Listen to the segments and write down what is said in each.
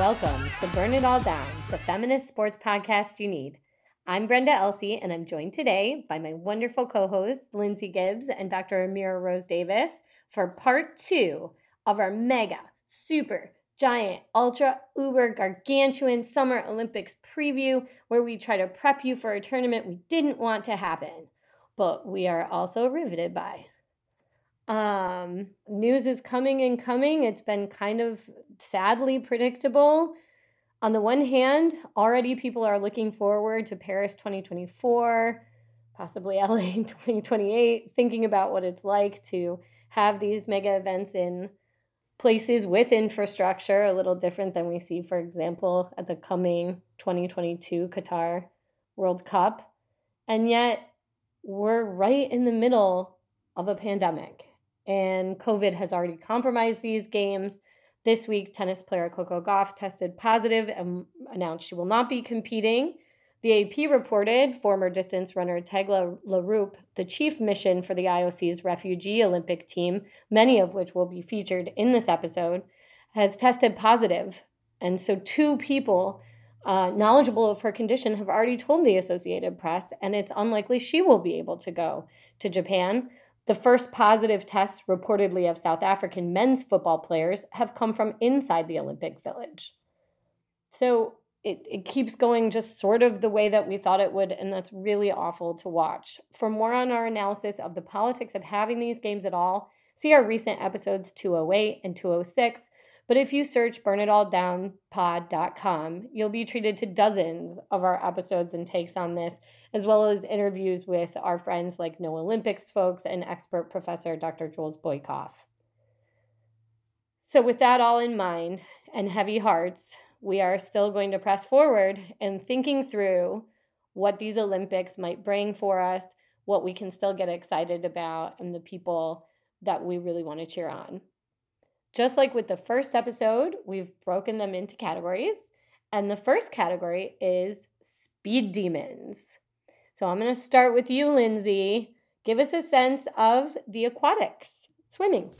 Welcome to Burn It All Down, the feminist sports podcast you need. I'm Brenda Elsey, and I'm joined today by my wonderful co-hosts, Lindsay Gibbs and Dr. Amira Rose Davis, for part 2 of our mega, super, giant, ultra, uber, gargantuan Summer Olympics preview, where we try to prep you for a tournament we didn't want to happen, but we are also riveted by. News is coming and coming. It's been kind of sadly predictable. On the one hand, already people are looking forward to Paris 2024, possibly LA 2028, thinking about what it's like to have these mega events in places with infrastructure, a little different than we see, for example, at the coming 2022 Qatar World Cup. And yet we're right in the middle of a pandemic, and COVID has already compromised these games. This week, tennis player Coco Gauff tested positive and announced she will not be competing. The AP reported former distance runner Tegla LaRoupe, the chief mission for the IOC's refugee Olympic team, many of which will be featured in this episode, has tested positive. And so 2 people knowledgeable of her condition have already told the Associated Press, and it's unlikely she will be able to go to Japan. The first positive tests reportedly of South African men's football players have come from inside the Olympic Village. So it keeps going just sort of the way that we thought it would, and that's really awful to watch. For more on our analysis of the politics of having these games at all, see our recent episodes 208 and 206. But if you search burnitalldownpod.com, you'll be treated to dozens of our episodes and takes on this, as well as interviews with our friends like No Olympics folks and expert professor Dr. Jules Boykoff. So with that all in mind and heavy hearts, we are still going to press forward and thinking through what these Olympics might bring for us, what we can still get excited about, and the people that we really want to cheer on. Just like with the first episode, we've broken them into categories, and the first category is Speed Demons. So I'm going to start with you, Lindsay. Give us a sense of the aquatics, swimming.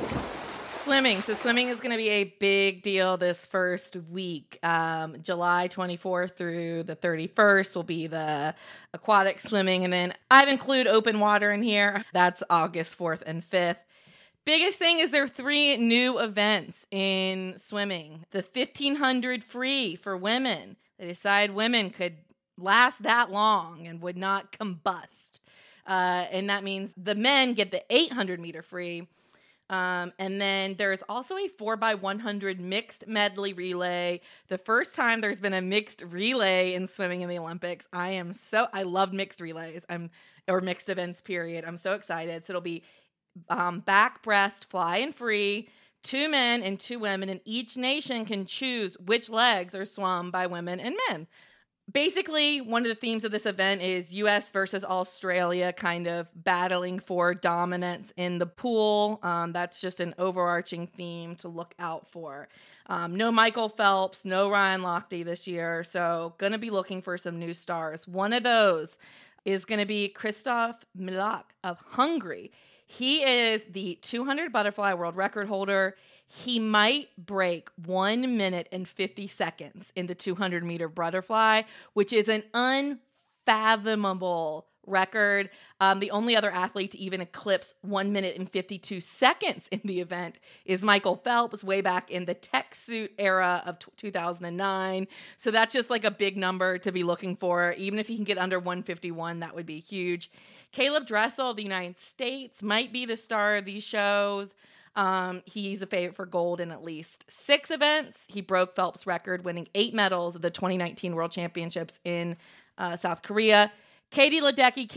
So swimming is going to be a big deal this first week. July 24th through the 31st will be the aquatic swimming, and then I've included open water in here. That's August 4th and 5th. Biggest thing is there are 3 new events in swimming. The 1500 free for women. They decided women could last that long and would not combust. And that means the men get the 800 meter free. And then there's also a 4x100 mixed medley relay. The first time there's been a mixed relay in swimming in the Olympics. I love mixed relays. Or mixed events, period. I'm so excited. So it'll be back, breast, fly, and free, 2 men and 2 women, and each nation can choose which legs are swum by women and men. Basically, one of the themes of this event is U.S. versus Australia kind of battling for dominance in the pool. That's just an overarching theme to look out for. No Michael Phelps, no Ryan Lochte this year, so going to be looking for some new stars. One of those is going to be Christoph Milak of Hungary. He is the 200 butterfly world record holder. He might break 1 minute and 50 seconds in the 200 meter butterfly, which is an unfathomable record. The only other athlete to even eclipse 1 minute and 52 seconds in the event is Michael Phelps way back in the tech suit era of 2009. So that's just like a big number to be looking for. Even if he can get under 151, that would be huge. Caleb Dressel of the United States might be the star of these shows. He's a favorite for gold in at least 6 events. He broke Phelps' record, winning 8 medals at the 2019 World Championships in South Korea. Katie Ledecky,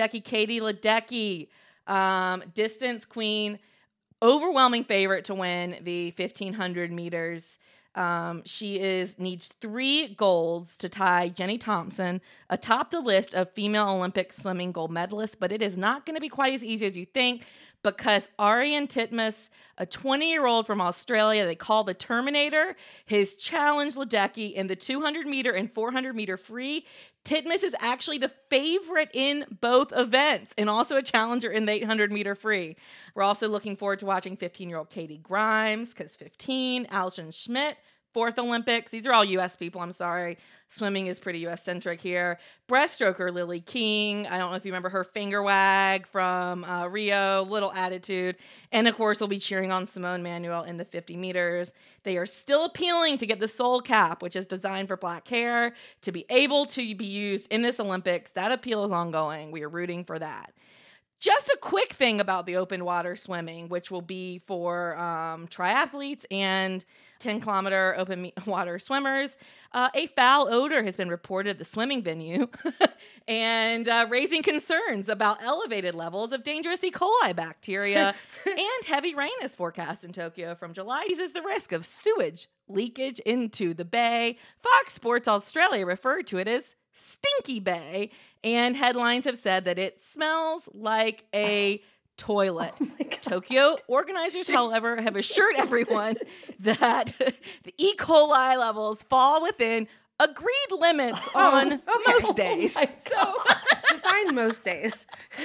distance queen, overwhelming favorite to win the 1500 meters. She needs 3 golds to tie Jenny Thompson atop the list of female Olympic swimming gold medalists, but it is not going to be quite as easy as you think, because Arian Titmus, a 20-year-old from Australia they call the Terminator, has challenged Ledecky in the 200 meter and 400 meter free. Titmus is actually the favorite in both events and also a challenger in the 800 meter free. We're also looking forward to watching 15-year-old Katie Grimes, because 15, Alison Schmidt, fourth Olympics. These are all U.S. people, I'm sorry. Swimming is pretty U.S.-centric here. Breaststroker Lily King. I don't know if you remember her finger wag from Rio, little attitude. And, of course, we'll be cheering on Simone Manuel in the 50 meters. They are still appealing to get the Soul Cap, which is designed for black hair, to be able to be used in this Olympics. That appeal is ongoing. We are rooting for that. Just a quick thing about the open water swimming, which will be for triathletes and 10-kilometer open water swimmers. A foul odor has been reported at the swimming venue and raising concerns about elevated levels of dangerous E. coli bacteria. And heavy rain is forecast in Tokyo from July. This is the risk of sewage leakage into the bay. Fox Sports Australia referred to it as Stinky Bay, and headlines have said that it smells like a toilet. Oh my God. Tokyo organizers, however, have assured everyone that the E. coli levels fall within agreed limits on most days. So define most days.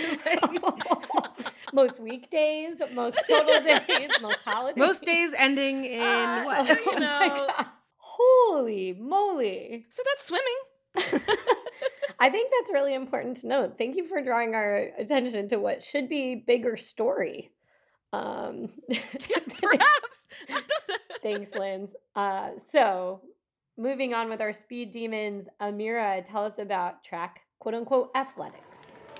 Most weekdays, most total days, most holidays. Most days ending in what? You know. My God. Holy moly. So that's swimming. I think that's really important to note. Thank you for drawing our attention to what should be bigger story. Perhaps. Thanks, Linz. So moving on with our speed demons, Amira, tell us about track, quote unquote, athletics.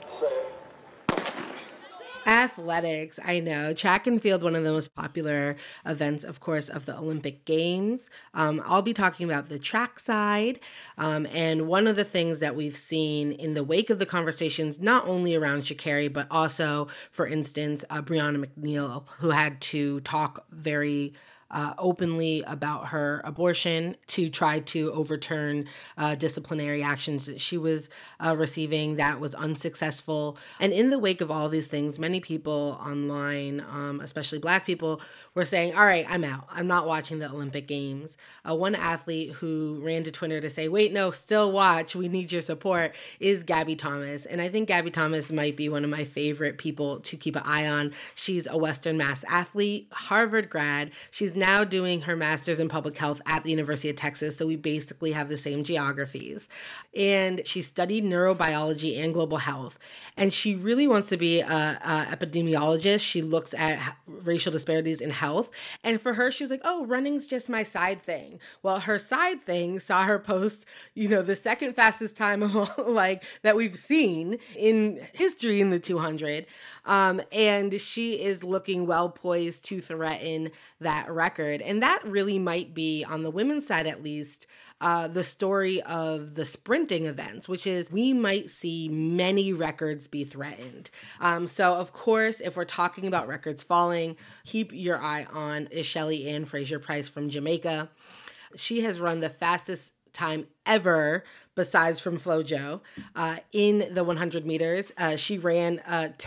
Athletics, I know. Track and field, one of the most popular events, of course, of the Olympic Games. I'll be talking about the track side. And one of the things that we've seen in the wake of the conversations, not only around Sha'Carri, but also, for instance, Brianna McNeil, who had to talk very openly about her abortion to try to overturn disciplinary actions that she was receiving that was unsuccessful. And in the wake of all these things, many people online, especially Black people, were saying, all right, I'm out. I'm not watching the Olympic Games. One athlete who ran to Twitter to say, wait, no, still watch. We need your support is Gabby Thomas. And I think Gabby Thomas might be one of my favorite people to keep an eye on. She's a Western Mass athlete, Harvard grad. She's now doing her master's in public health at the University of Texas, so we basically have the same geographies. And she studied neurobiology and global health, and she really wants to be an epidemiologist. She looks at racial disparities in health, and for her, she was like, oh, running's just my side thing. Well, her side thing saw her post, the second fastest time like that we've seen in history in the 200. And she is looking well poised to threaten that record. And that really might be, on the women's side at least, the story of the sprinting events, which is we might see many records be threatened. So, of course, if we're talking about records falling, keep your eye on Shelly Ann Fraser-Price from Jamaica. She has run the fastest time ever besides from FloJo in the 100 meters. She ran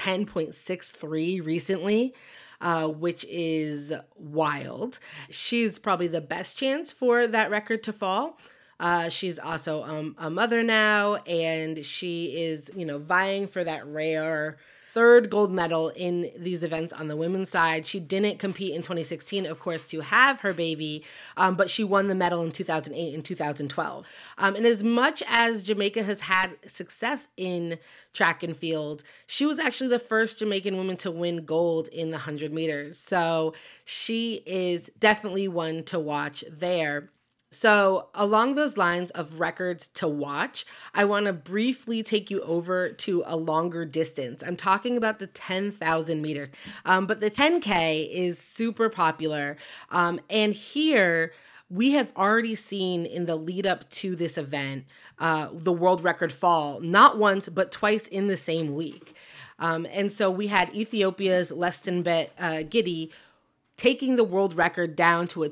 10.63 recently, which is wild. She's probably the best chance for that record to fall. She's also a mother now, and she is, vying for that rare third gold medal in these events on the women's side. She didn't compete in 2016, of course, to have her baby, but she won the medal in 2008 and 2012. And as much as Jamaica has had success in track and field, she was actually the first Jamaican woman to win gold in the 100 meters. So she is definitely one to watch there. So along those lines of records to watch, I want to briefly take you over to a longer distance. I'm talking about the 10,000 meters, but the 10K is super popular. And here we have already seen in the lead up to this event, the world record fall, not once, but twice in the same week. And so we had Ethiopia's Lestenbet Giddy taking the world record down to a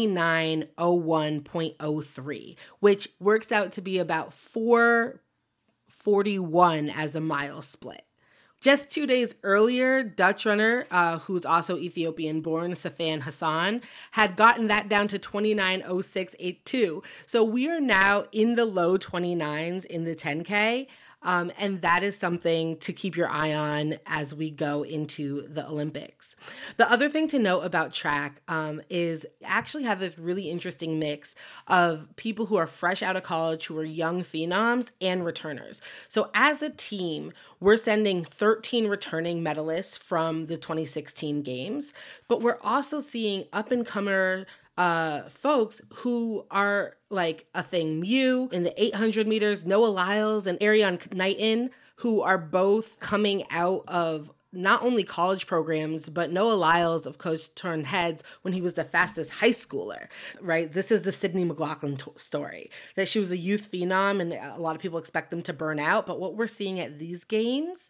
29:01.03, which works out to be about 4:41 as a mile split. Just 2 days earlier, Dutch runner, who's also Ethiopian-born, Safan Hassan, had gotten that down to 29:06.82. So we are now in the low 29s in the 10K. And that is something to keep your eye on as we go into the Olympics. The other thing to note about track is actually have this really interesting mix of people who are fresh out of college, who are young phenoms, and returners. So as a team, we're sending 13 returning medalists from the 2016 games, but we're also seeing up-and-comer folks who are like Athing Mu in the 800 meters, Noah Lyles and Ariane Knighton, who are both coming out of not only college programs, but Noah Lyles, of course, turned heads when he was the fastest high schooler, right? This is the Sydney McLaughlin story, that she was a youth phenom and a lot of people expect them to burn out. But what we're seeing at these games,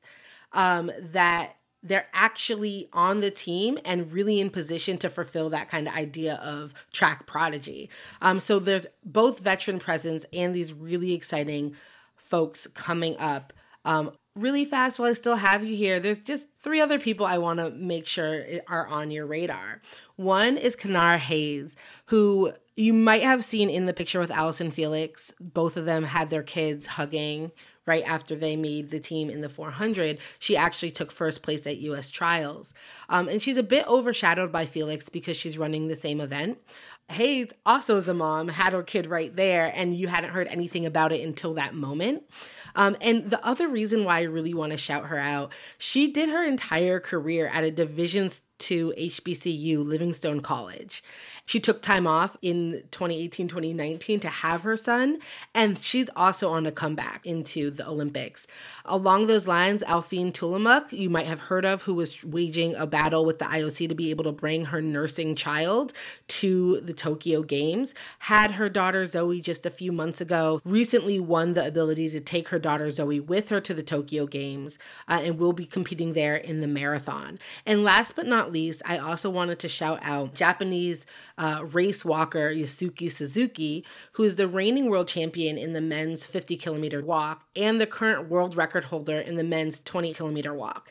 that they're actually on the team and really in position to fulfill that kind of idea of track prodigy. So there's both veteran presence and these really exciting folks coming up. Really fast, while I still have you here, there's just 3 other people I want to make sure are on your radar. One is Kanara Hayes, who you might have seen in the picture with Allison Felix. Both of them had their kids hugging right after they made the team in the 400. She actually took first place at U.S. trials. And she's a bit overshadowed by Felix because she's running the same event. Hayes also is a mom, had her kid right there, and you hadn't heard anything about it until that moment. And the other reason why I really want to shout her out, she did her entire career at a Division II HBCU, Livingstone College. She took time off in 2018, 2019 to have her son, and she's also on a comeback into the Olympics. Along those lines, Alfine Tulamuk, you might have heard of, who was waging a battle with the IOC to be able to bring her nursing child to the Tokyo Games, had her daughter Zoe just a few months ago, recently won the ability to take her daughter Zoe with her to the Tokyo Games, and will be competing there in the marathon. And last but not least, I also wanted to shout out Japanese race walker Yasuki Suzuki, who is the reigning world champion in the men's 50 kilometer walk and the current world record holder in the men's 20 kilometer walk.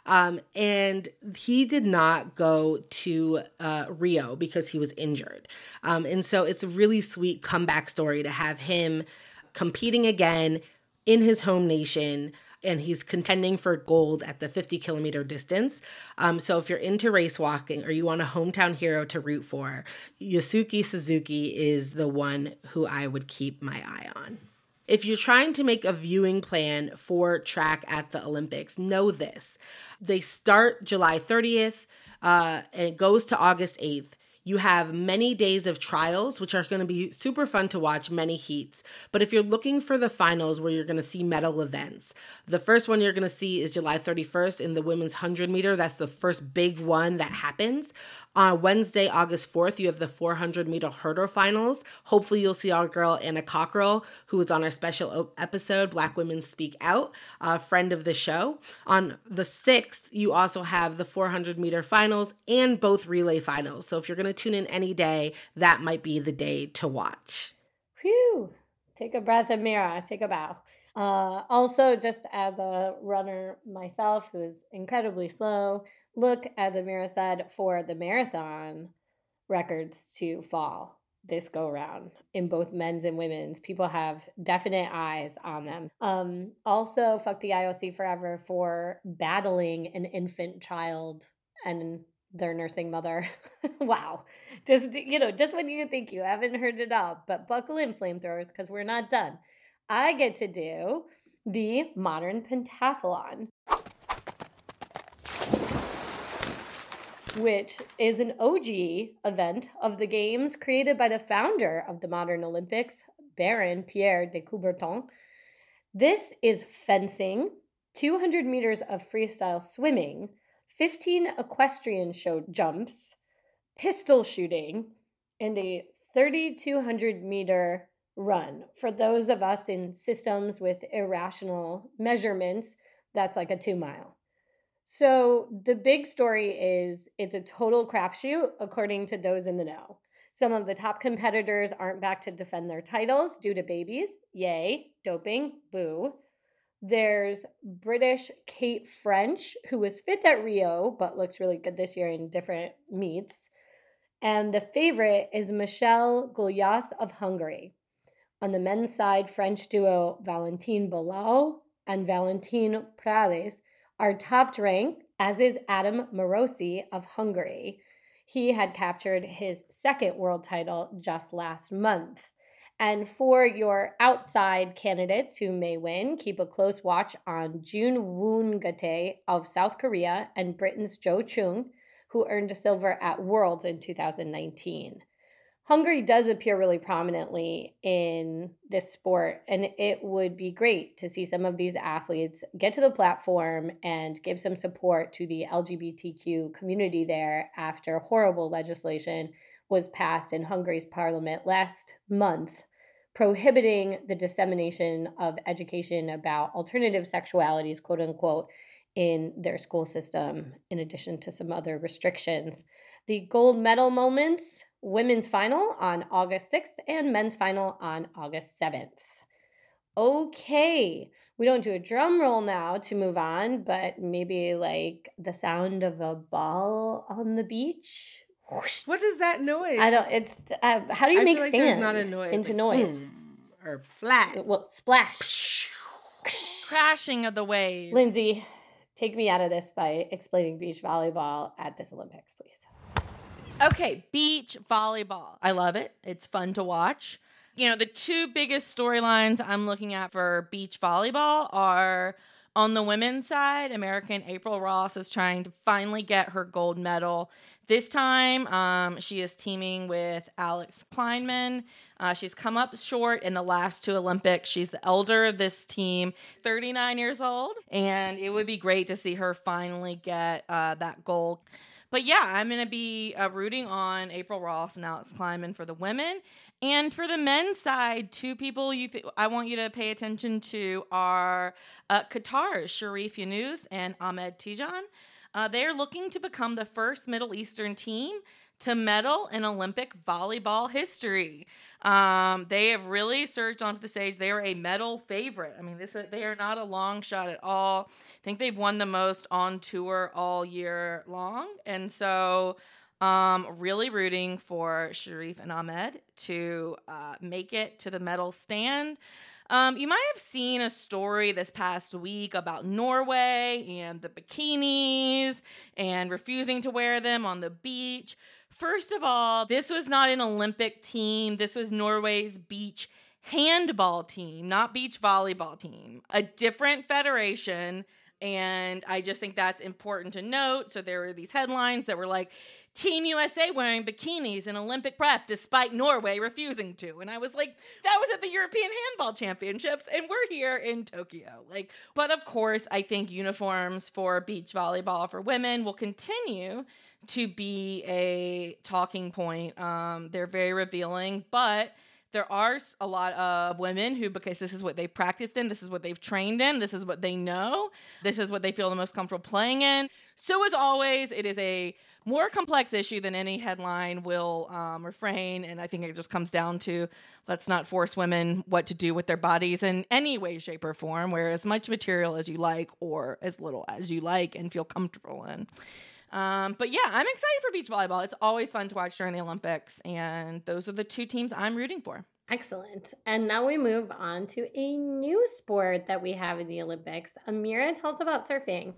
And he did not go to Rio because he was injured. And so it's a really sweet comeback story to have him competing again in his home nation, and he's contending for gold at the 50 kilometer distance. So if you're into race walking or you want a hometown hero to root for, Yasuki Suzuki is the one who I would keep my eye on. If you're trying to make a viewing plan for track at the Olympics, know this. They start July 30th and it goes to August 8th. You have many days of trials, which are going to be super fun to watch, many heats. But if you're looking for the finals where you're going to see medal events, the first one you're going to see is July 31st in the women's 100 meter. That's the first big one that happens. On Wednesday, August 4th, you have the 400 meter hurdle finals. Hopefully you'll see our girl Anna Cockrell, who was on our special episode, Black Women Speak Out, a friend of the show. On the 6th, you also have the 400 meter finals and both relay finals. So if you're going to tune in any day, that might be the day to watch. Whew. Take a breath, Amira. Take a bow. Also, just as a runner myself who is incredibly slow, look, as Amira said, for the marathon records to fall this go round in both men's and women's. People have definite eyes on them. Also, fuck the IOC forever for battling an infant child and their nursing mother. Wow. Just when you think you haven't heard it all, but buckle in, flamethrowers, because we're not done. I get to do the modern pentathlon, which is an OG event of the games created by the founder of the modern Olympics, Baron Pierre de Coubertin. This is fencing, 200 meters of freestyle swimming, 15 equestrian show jumps, pistol shooting, and a 3,200 meter run. For those of us in systems with irrational measurements, that's like a 2 mile. So the big story is it's a total crapshoot according to those in the know. Some of the top competitors aren't back to defend their titles due to babies. Yay. Doping. Boo. There's British Kate French, who was fifth at Rio, but looks really good this year in different meets. And the favorite is Michel Gulyas of Hungary. On the men's side, French duo Valentin Bilal and Valentin Prades are top ranked, as is Adam Morosi of Hungary. He had captured his second world title just last month. And for your outside candidates who may win, keep a close watch on Jun Woon-gate of South Korea and Britain's Jo Chung, who earned a silver at Worlds in 2019. Hungary does appear really prominently in this sport, and it would be great to see some of these athletes get to the platform and give some support to the LGBTQ community there after horrible legislation was passed in Hungary's parliament last month, prohibiting the dissemination of education about alternative sexualities, quote unquote, in their school system, in addition to some other restrictions. The gold medal moments: women's final on August 6th and men's final on August 7th. Okay, we don't do a drum roll now to move on, but maybe like the sound of a ball on the beach. What is that noise? I don't, it's, how do you make sand not a noise, into like noise? Boom, or flat. Well, splash. Crashing of the wave. Lindsay, take me out of this by explaining beach volleyball at this Olympics, please. Okay, beach volleyball. I love it. It's fun to watch. You know, the two biggest storylines I'm looking at for beach volleyball are, on the women's side, American April Ross is trying to finally get her gold medal. This time, she is teaming with Alex Kleinman. She's come up short in the last two Olympics. She's the elder of this team, 39 years old, and it would be great to see her finally get that gold. But yeah, I'm going to be rooting on April Ross and Alex Kleinman for the women. And for the men's side, two people I want you to pay attention to are Qatar's Sharif Yunus and Ahmed Tijan. They're looking to become the first Middle Eastern team to medal in Olympic volleyball history. They have really surged onto the stage. They are a medal favorite. I mean, they are not a long shot at all. I think they've won the most on tour all year long. And so really rooting for Sharif and Ahmed to make it to the medal stand. You might have seen a story this past week about Norway and the bikinis and refusing to wear them on the beach. First of all, this was not an Olympic team. This was Norway's beach handball team, not beach volleyball team. A different federation, and I just think that's important to note. So there were these headlines that were like, Team USA wearing bikinis in Olympic prep despite Norway refusing to. And I was like, that was at the European Handball Championships and we're here in Tokyo. But of course, I think uniforms for beach volleyball for women will continue to be a talking point. They're very revealing, but there are a lot of women who, because this is what they've practiced in, this is what they've trained in, this is what they know, this is what they feel the most comfortable playing in. So as always, it is a more complex issue than any headline will refrain. And I think it just comes down to, let's not force women what to do with their bodies in any way, shape, or form. Wear as much material as you like or as little as you like and feel comfortable in. But yeah, I'm excited for beach volleyball. It's always fun to watch during the Olympics. And those are the two teams I'm rooting for. Excellent. And now we move on to a new sport that we have in the Olympics. Amira, tell us about surfing.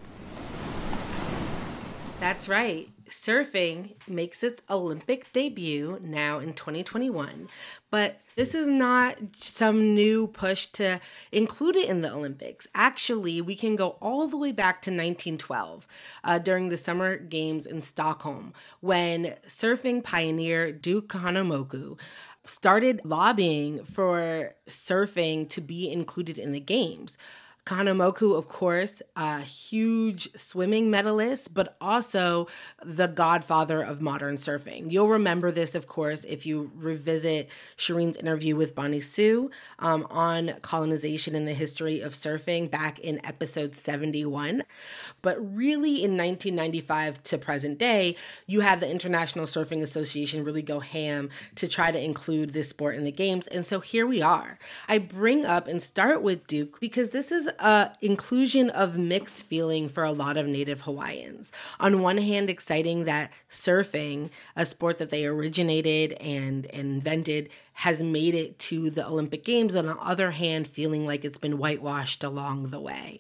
That's right. Surfing makes its Olympic debut now in 2021. But this is not some new push to include it in the Olympics. Actually, we can go all the way back to 1912 during the Summer Games in Stockholm, when surfing pioneer Duke Kahanamoku started lobbying for surfing to be included in the games. Kahanamoku, of course, a huge swimming medalist, but also the godfather of modern surfing. You'll remember this, of course, if you revisit Shireen's interview with Bonnie Sue on colonization and the history of surfing back in episode 71. But really in 1995 to present day, you had the International Surfing Association really go ham to try to include this sport in the games. And so here we are. I bring up and start with Duke because this is a inclusion of mixed feeling for a lot of Native Hawaiians. On one hand, exciting that surfing, a sport that they originated and invented, has made it to the Olympic Games. On the other hand, feeling like it's been whitewashed along the way.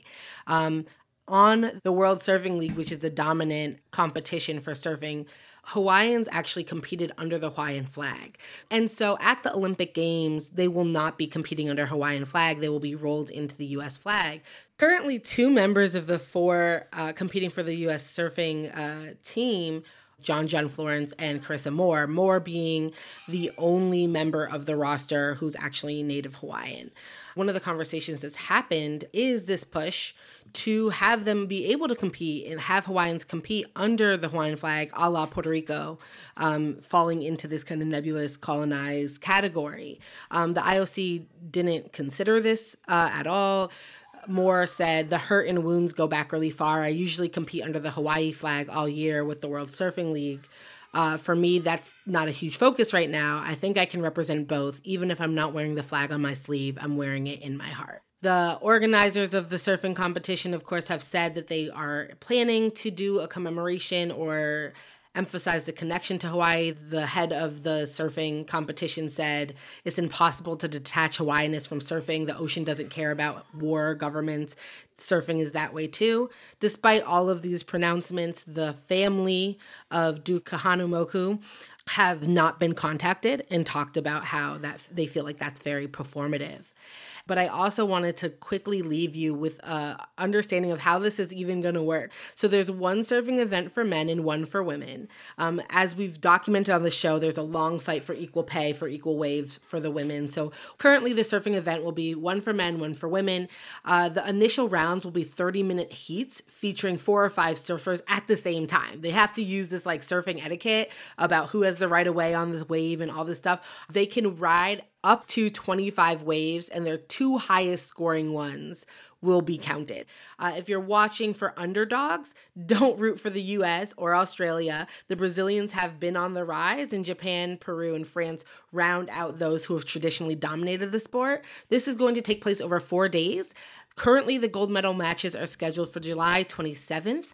On the World Surfing League, which is the dominant competition for surfing, Hawaiians actually competed under the Hawaiian flag. And so at the Olympic Games, they will not be competing under Hawaiian flag. They will be rolled into the U.S. flag. Currently, 2 members of the 4 competing for the U.S. surfing team, John Florence and Carissa Moore, Moore being the only member of the roster who's actually Native Hawaiian. One of the conversations that's happened is this push to have them be able to compete and have Hawaiians compete under the Hawaiian flag, a la Puerto Rico, falling into this kind of nebulous colonized category. The IOC didn't consider this at all. Moore said, "The hurt and wounds go back really far. I usually compete under the Hawaii flag all year with the World Surfing League. For me, that's not a huge focus right now. I think I can represent both. Even if I'm not wearing the flag on my sleeve, I'm wearing it in my heart." The organizers of the surfing competition, of course, have said that they are planning to do a commemoration or emphasize the connection to Hawaii. The head of the surfing competition said, "It's impossible to detach Hawaiianness from surfing. The ocean doesn't care about war, governments. Surfing is that way too." Despite all of these pronouncements, the family of Duke Kahanamoku have not been contacted and talked about how that they feel like that's very performative. But I also wanted to quickly leave you with an understanding of how this is even going to work. So there's one surfing event for men and one for women. As we've documented on the show, there's a long fight for equal pay, for equal waves for the women. So currently the surfing event will be one for men, one for women. The initial rounds will be 30-minute heats featuring 4 or 5 surfers at the same time. They have to use this like surfing etiquette about who has the right of way on this wave and all this stuff. They can ride up to 25 waves, and their 2 highest scoring ones will be counted. If you're watching for underdogs, don't root for the US or Australia. The Brazilians have been on the rise, and Japan, Peru, and France round out those who have traditionally dominated the sport. This is going to take place over 4 days. Currently, the gold medal matches are scheduled for July 27th,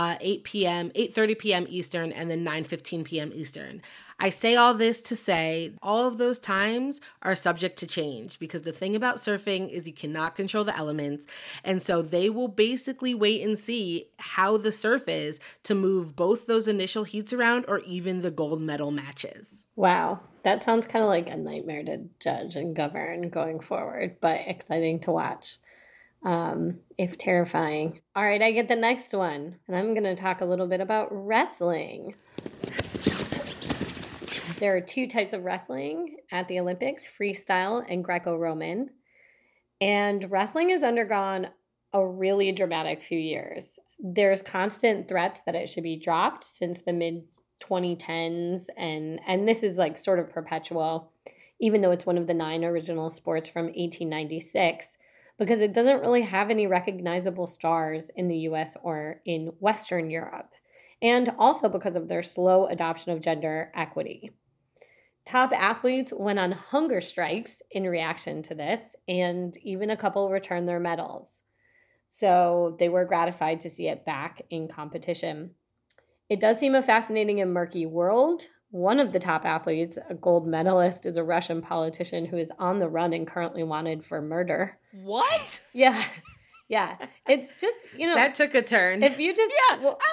8:30 p.m. Eastern, and then 9:15 p.m. Eastern. I say all this to say all of those times are subject to change, because the thing about surfing is you cannot control the elements. And so they will basically wait and see how the surf is to move both those initial heats around or even the gold medal matches. Wow. That sounds kind of like a nightmare to judge and govern going forward, but exciting to watch. If terrifying. All right, I get the next one, and I'm going to talk a little bit about wrestling. There are 2 types of wrestling at the Olympics, freestyle and Greco-Roman. And wrestling has undergone a really dramatic few years. There's constant threats that it should be dropped since the mid-2010s, and this is like sort of perpetual, even though it's one of the 9 original sports from 1896. Because it doesn't really have any recognizable stars in the US or in Western Europe, and also because of their slow adoption of gender equity. Top athletes went on hunger strikes in reaction to this, and even a couple returned their medals. So they were gratified to see it back in competition. It does seem a fascinating and murky world. One of the top athletes, a gold medalist, is a Russian politician who is on the run and currently wanted for murder. What? Yeah. Yeah. It's just, That took a turn. if you just,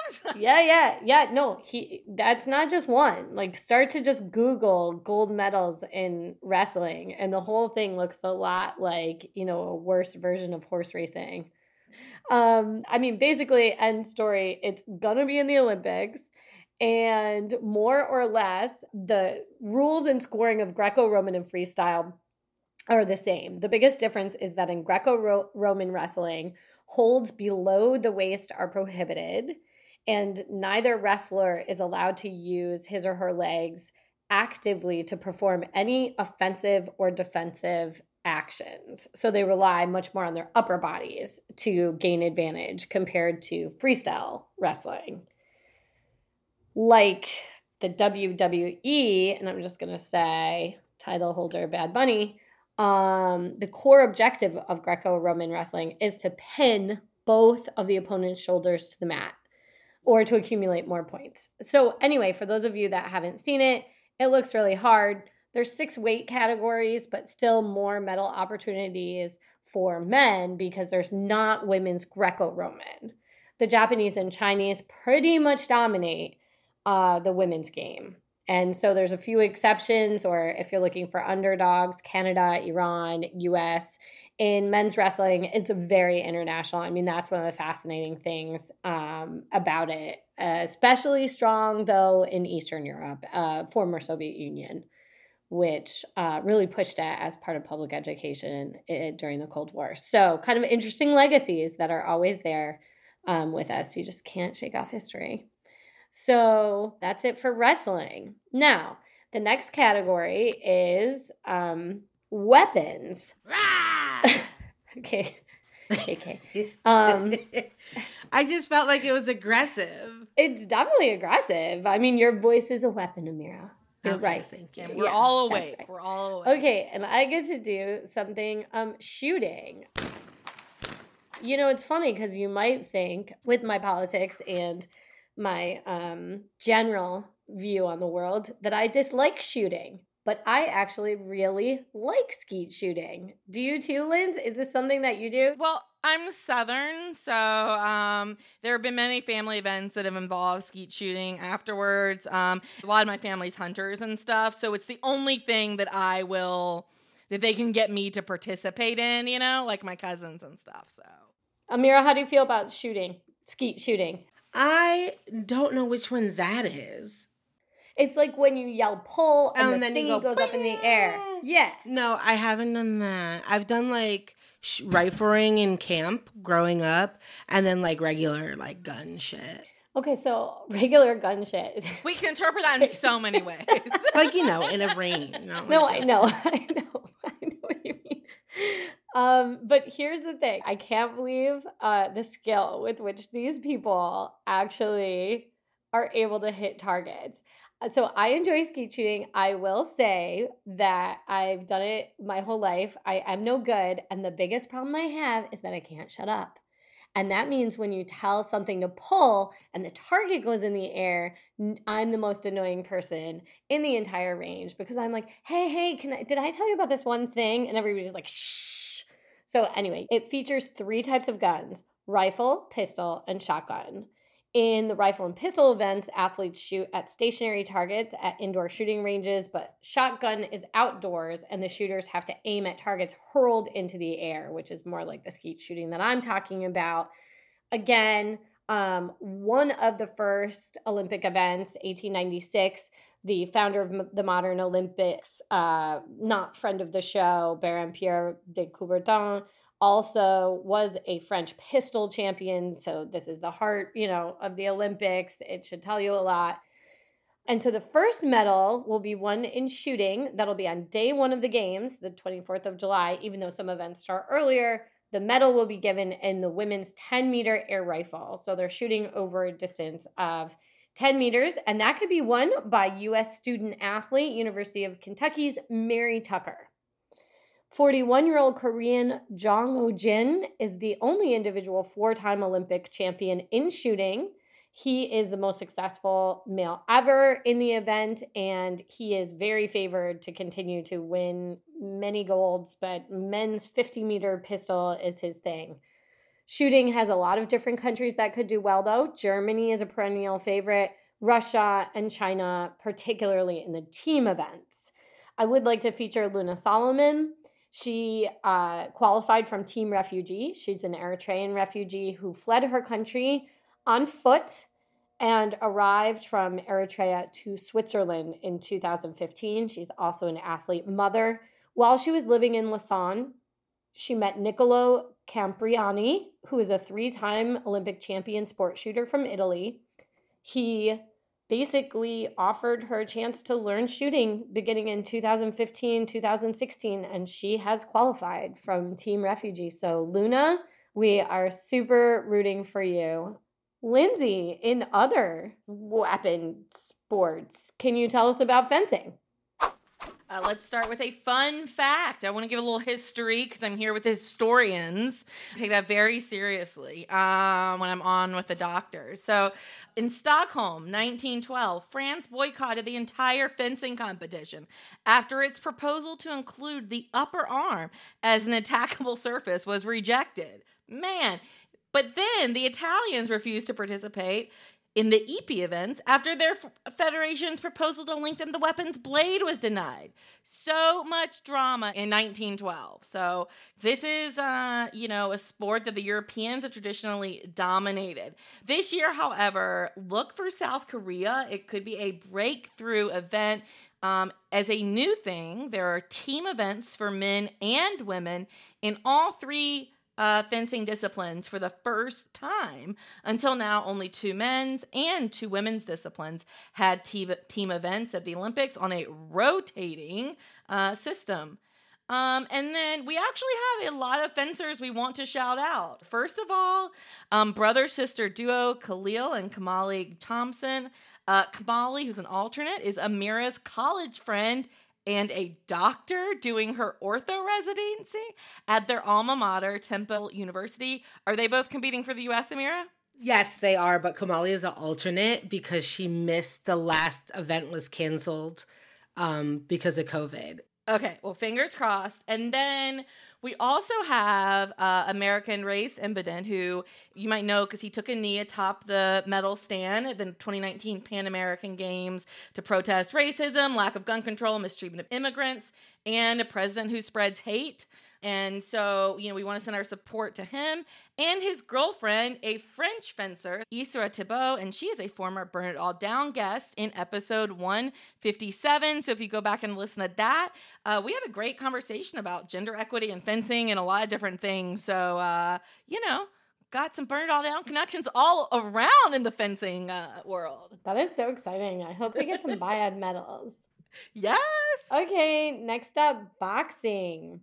no, that's not just one. Like, start to just Google gold medals in wrestling, and the whole thing looks a lot like, a worse version of horse racing. Basically, end story, it's gonna be in the Olympics. And more or less, the rules and scoring of Greco-Roman and freestyle are the same. The biggest difference is that in Greco-Roman wrestling, holds below the waist are prohibited, and neither wrestler is allowed to use his or her legs actively to perform any offensive or defensive actions. So they rely much more on their upper bodies to gain advantage compared to freestyle wrestling. Like the WWE, and I'm just going to say title holder Bad Bunny, The core objective of Greco-Roman wrestling is to pin both of the opponent's shoulders to the mat or to accumulate more points. So anyway, for those of you that haven't seen it, it looks really hard. There's 6 weight categories, but still more medal opportunities for men because there's not women's Greco-Roman. The Japanese and Chinese pretty much dominate the women's game. And so there's a few exceptions, or if you're looking for underdogs, Canada, Iran, US. In men's wrestling, it's very international. I mean, that's one of the fascinating things about it. Especially strong, though, in Eastern Europe, former Soviet Union, which really pushed it as part of public education during the Cold War. So kind of interesting legacies that are always there with us. You just can't shake off history. So that's it for wrestling. Now, the next category is weapons. Okay. I just felt like it was aggressive. It's definitely aggressive. I mean, your voice is a weapon, Amira. You're Okay, right. thank you. And we're all awake. Right. We're all awake. Okay, and I get to do something shooting. You know, it's funny because you might think with my politics and my general view on the world that I dislike shooting, but I actually really like skeet shooting. Do you too, Linz? Is this something that you do? Well, I'm Southern, so there have been many family events that have involved skeet shooting afterwards. A lot of my family's hunters and stuff, so it's the only thing that that they can get me to participate in, you know, like my cousins and stuff. So, Amira, how do you feel about skeet shooting? I don't know which one that is. It's like when you yell pull and the then you thingy go, goes up in the air. Yeah. No, I haven't done that. I've done like rifling in camp growing up, and then like regular like gun shit. Okay, so regular gun shit. we can interpret that in so many ways. Like, you know, in a range. No, I know what you mean. But here's the thing. I can't believe the skill with which these people actually are able to hit targets. So I enjoy skeet shooting. I will say that I've done it my whole life. I am no good. And the biggest problem I have is that I can't shut up. And that means when you tell something to pull and the target goes in the air, I'm the most annoying person in the entire range because I'm like, hey, did I tell you about this one thing? And everybody's like, shh. So anyway, it features 3 types of guns: rifle, pistol, and shotgun. In the rifle and pistol events, athletes shoot at stationary targets at indoor shooting ranges, but shotgun is outdoors and the shooters have to aim at targets hurled into the air, which is more like the skeet shooting that I'm talking about. Again, one of the first Olympic events, 1896, the founder of the modern Olympics, not friend of the show, Bérenger de Coubertin, also was a French pistol champion. So this is the heart, of the Olympics. It should tell you a lot. And so the first medal will be won in shooting. That'll be on day 1 of the games, the 24th of July, even though some events start earlier. The medal will be given in the women's 10-meter air rifle. So they're shooting over a distance of 10 meters. And that could be won by U.S. student athlete, University of Kentucky's Mary Tucker. 41-year-old Korean Jong Oh-jin is the only individual 4-time Olympic champion in shooting. He is the most successful male ever in the event, and he is very favored to continue to win many golds, but men's 50-meter pistol is his thing. Shooting has a lot of different countries that could do well, though. Germany is a perennial favorite, Russia and China, particularly in the team events. I would like to feature Luna Solomon. She qualified from Team Refugee. She's an Eritrean refugee who fled her country on foot and arrived from Eritrea to Switzerland in 2015. She's also an athlete mother. While she was living in Lausanne, she met Niccolo Campriani, who is a 3-time Olympic champion sport shooter from Italy. He basically offered her a chance to learn shooting beginning in 2015, 2016, and she has qualified from Team Refugee. So Luna, we are super rooting for you. Lindsay, in other weapon sports, can you tell us about fencing? Let's start with a fun fact. I want to give a little history because I'm here with historians. I take that very seriously when I'm on with the doctors. So in Stockholm, 1912, France boycotted the entire fencing competition after its proposal to include the upper arm as an attackable surface was rejected. Man, but then the Italians refused to participate in the Épée events after their federation's proposal to lengthen the weapon's blade was denied. So much drama in 1912. So this is, a sport that the Europeans have traditionally dominated. This year, however, look for South Korea. It could be a breakthrough event. As a new thing, there are team events for men and women in all three fencing disciplines for the first time. Until now, only 2 men's and 2 women's disciplines had team events at the Olympics on a rotating system. And then we actually have a lot of fencers we want to shout out. First of all, brother-sister duo Khalil and Kamali Thompson. Kamali, who's an alternate, is Amira's college friend and a doctor doing her ortho residency at their alma mater, Temple University. Are they both competing for the U.S., Amira? Yes, they are, but Kamali is an alternate because she missed the last event was canceled because of COVID. Okay, well, fingers crossed. And then we also have American Race Imbeden, who you might know because he took a knee atop the medal stand at the 2019 Pan American Games to protest racism, lack of gun control, mistreatment of immigrants, and a president who spreads hate. And so, we want to send our support to him and his girlfriend, a French fencer, Isra Thibault, and she is a former Burn It All Down guest in episode 157. So if you go back and listen to that, we had a great conversation about gender equity and fencing and a lot of different things. So, got some Burn It All Down connections all around in the fencing world. That is so exciting. I hope they get some BIAD medals. Yes. Okay, next up, boxing.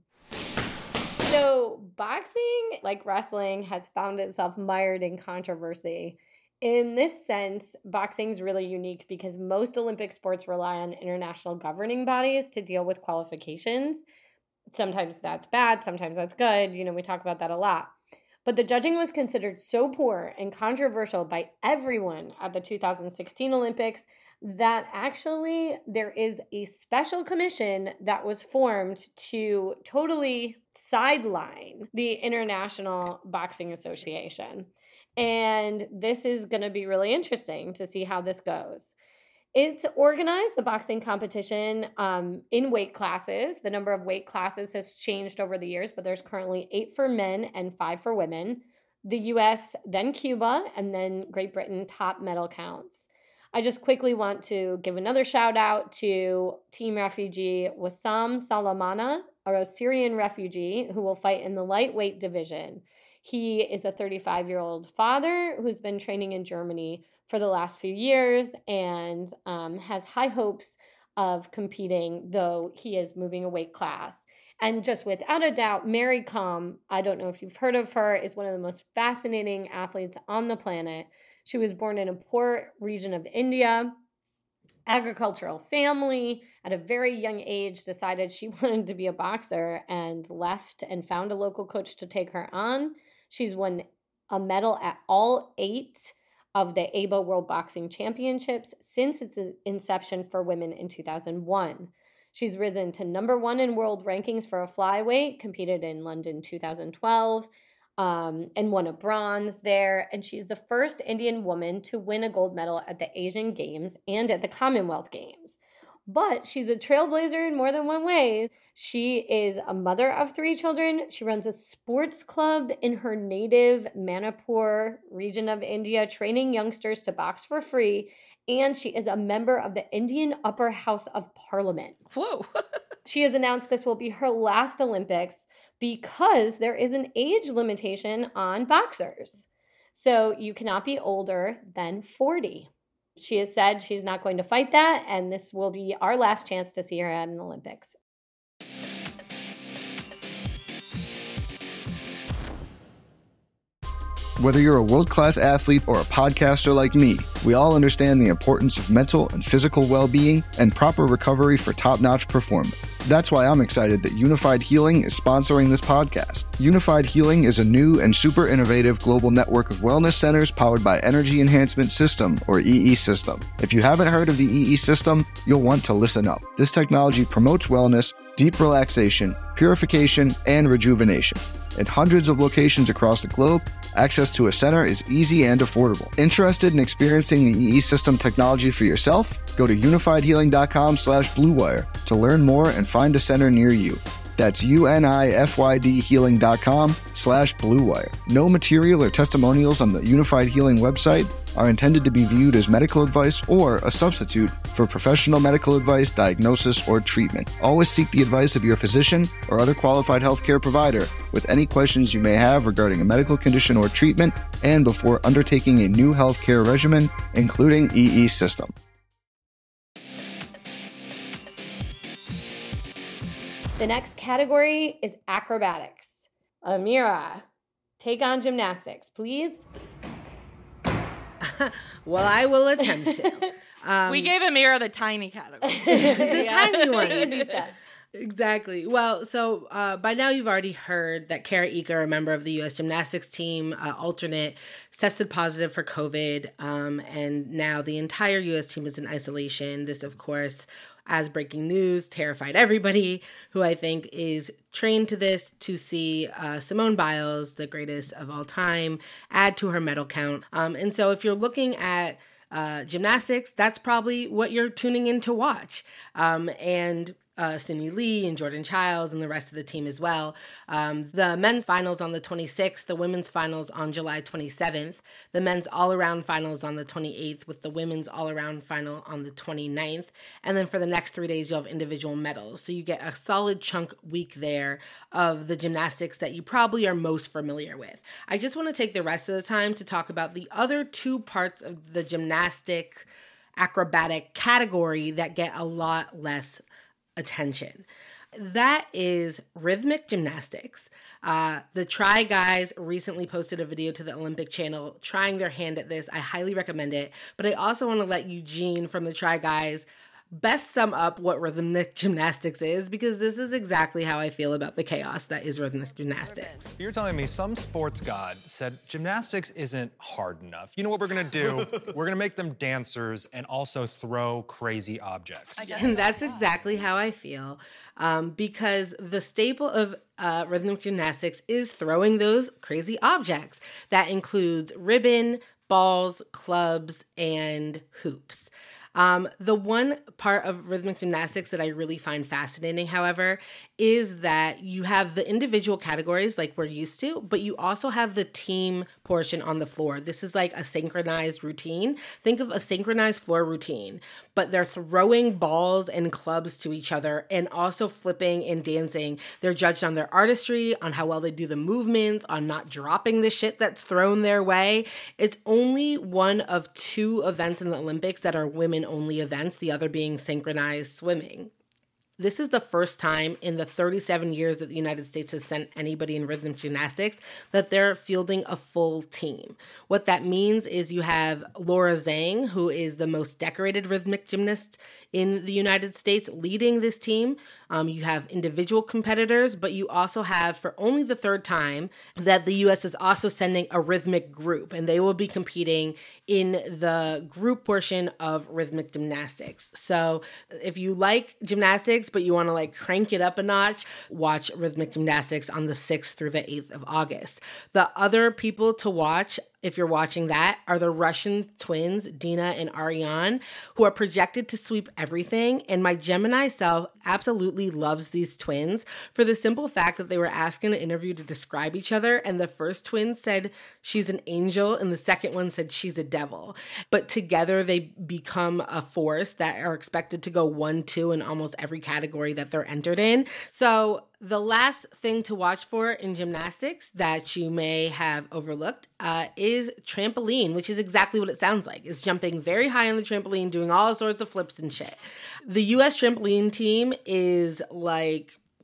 So boxing, like wrestling, has found itself mired in controversy. In this sense, boxing is really unique because most Olympic sports rely on international governing bodies to deal with qualifications. Sometimes that's bad, sometimes that's good. We talk about that a lot. But the judging was considered so poor and controversial by everyone at the 2016 Olympics that actually there is a special commission that was formed to totally sideline the International Boxing Association. And this is going to be really interesting to see how this goes. It's organized, the boxing competition, in weight classes. The number of weight classes has changed over the years, but there's currently 8 for men and 5 for women. The U.S., then Cuba, and then Great Britain top medal counts. I just quickly want to give another shout out to team refugee Wassam Salamana, a Syrian refugee who will fight in the lightweight division. He is a 35-year-old father who's been training in Germany for the last few years and has high hopes of competing, though he is moving a weight class. And just without a doubt, Mary Kom, I don't know if you've heard of her, is one of the most fascinating athletes on the planet. She was born in a poor region of India, agricultural family, at a very young age decided she wanted to be a boxer and left and found a local coach to take her on. She's won a medal at all 8 of the ABA World Boxing Championships since its inception for women in 2001. She's risen to number 1 in world rankings for a flyweight, competed in London 2012, and won a bronze there. And she's the first Indian woman to win a gold medal at the Asian Games and at the Commonwealth Games. But she's a trailblazer in more than one way. She is a mother of 3 children. She runs a sports club in her native Manipur region of India, training youngsters to box for free. And she is a member of the Indian Upper House of Parliament. Whoa. She has announced this will be her last Olympics because there is an age limitation on boxers. So you cannot be older than 40. She has said she's not going to fight that, and this will be our last chance to see her at an Olympics. Whether you're a world-class athlete or a podcaster like me, we all understand the importance of mental and physical well-being and proper recovery for top-notch performance. That's why I'm excited that Unified Healing is sponsoring this podcast. Unified Healing is a new and super innovative global network of wellness centers powered by Energy Enhancement System, or EE System. If you haven't heard of the EE System, you'll want to listen up. This technology promotes wellness, deep relaxation, purification, and rejuvenation. In hundreds of locations across the globe, access to a center is easy and affordable. Interested in experiencing the EE System technology for yourself? Go to unifiedhealing.com/bluewire to learn more and find a center near you. That's unifydhealing.com/bluewire. No material or testimonials on the Unified Healing website are intended to be viewed as medical advice or a substitute for professional medical advice, diagnosis, or treatment. Always seek the advice of your physician or other qualified healthcare provider with any questions you may have regarding a medical condition or treatment and before undertaking a new healthcare regimen, including EE System. The next category is acrobatics. Amira, take on gymnastics, please. Well, I will attempt to. We gave Amira the tiny category. The tiny one. Easy stuff. Exactly. Well, so by now you've already heard that Kara Eaker, a member of the U.S. gymnastics team, alternate, tested positive for COVID, and now the entire U.S. team is in isolation. This, of course, as breaking news, terrified everybody who I think is trained to this to see Simone Biles, the greatest of all time, add to her medal count. And so if you're looking at gymnastics, that's probably what you're tuning in to watch. And Suni Lee and Jordan Childs and the rest of the team as well. The men's finals on the 26th, the women's finals on July 27th, the men's all-around finals on the 28th, with the women's all-around final on the 29th. And then for the next 3 days, you'll have individual medals. So you get a solid chunk week there of the gymnastics that you probably are most familiar with. I just want to take the rest of the time to talk about the other two parts of the gymnastic acrobatic category that get a lot less attention. That is rhythmic gymnastics. The Try Guys recently posted a video to the Olympic Channel trying their hand at this. I highly recommend it. But I also want to let Eugene from the Try Guys best sum up what rhythmic gymnastics is, because this is exactly how I feel about the chaos that is rhythmic gymnastics. You're telling me some sports god said gymnastics isn't hard enough. You know what we're gonna do? We're gonna make them dancers and also throw crazy objects. And that's exactly how I feel, because the staple of rhythmic gymnastics is throwing those crazy objects. That includes ribbon, balls, clubs, and hoops. The one part of rhythmic gymnastics that I really find fascinating, however, is that you have the individual categories like we're used to, but you also have the team portion on the floor. This is like a synchronized routine. Think of a synchronized floor routine, but they're throwing balls and clubs to each other and also flipping and dancing. They're judged on their artistry, on how well they do the movements, on not dropping the shit that's thrown their way. It's only one of two events in the Olympics that are women-only events, the other being synchronized swimming. This is the first time in the 37 years that the United States has sent anybody in rhythmic gymnastics that they're fielding a full team. What that means is you have Laura Zhang, who is the most decorated rhythmic gymnast in the United States, leading this team. You have individual competitors, but you also have, for only the third time, that the U.S. is also sending a rhythmic group, and they will be competing in the group portion of rhythmic gymnastics. So if you like gymnastics, but you want to like crank it up a notch, watch rhythmic gymnastics on the 6th through the 8th of August. The other people to watch, if you're watching that, are the Russian twins, Dina and Ariane, who are projected to sweep everything. And my Gemini self absolutely loves these twins for the simple fact that they were asked in an interview to describe each other. And the first twin said she's an angel, and the second one said she's a devil. But together they become a force that are expected to go 1-2 in almost every category that they're entered in. So the last thing to watch for in gymnastics that you may have overlooked is trampoline, which is exactly what it sounds like. It's jumping very high on the trampoline, doing all sorts of flips and shit. The U.S. trampoline team is like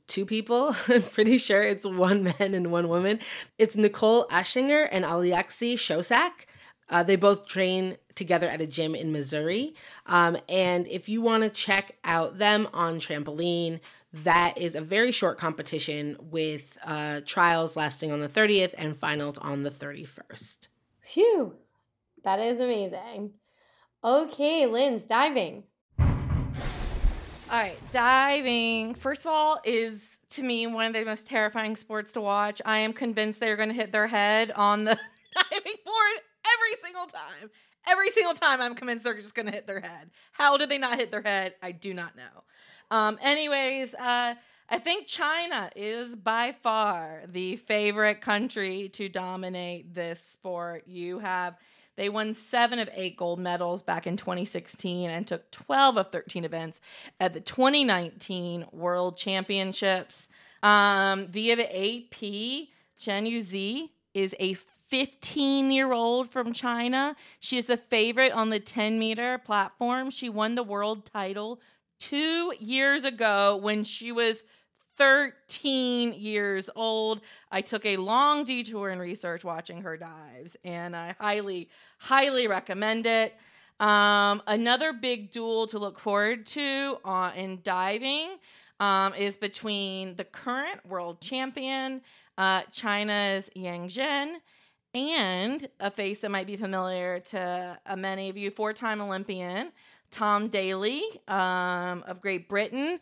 two people. I'm pretty sure it's one man and one woman. It's Nicole Aschinger and Alexei Shosak. They both train together at a gym in Missouri. And if you want to check out them on trampoline, that is a very short competition with trials lasting on the 30th and finals on the 31st. Phew, that is amazing. Okay, Linz, diving. All right, diving, first of all, is to me one of the most terrifying sports to watch. I am convinced they're going to hit their head on the diving board every single time. Every single time I'm convinced they're just going to hit their head. How did they not hit their head? I do not know. I think China is by far the favorite country to dominate this sport. They won 7 of 8 gold medals back in 2016 and took 12 of 13 events at the 2019 World Championships. Via the AP, Chen Yuzi is a 15-year-old from China. She is the favorite on the 10-meter platform. She won the world title 2 years ago when she was 13 years old. I took a long detour in research watching her dives, and I highly, highly recommend it. Another big duel to look forward to in diving is between the current world champion, China's Yang Zhen, and a face that might be familiar to many of you, 4-time Olympian Tom Daley of Great Britain,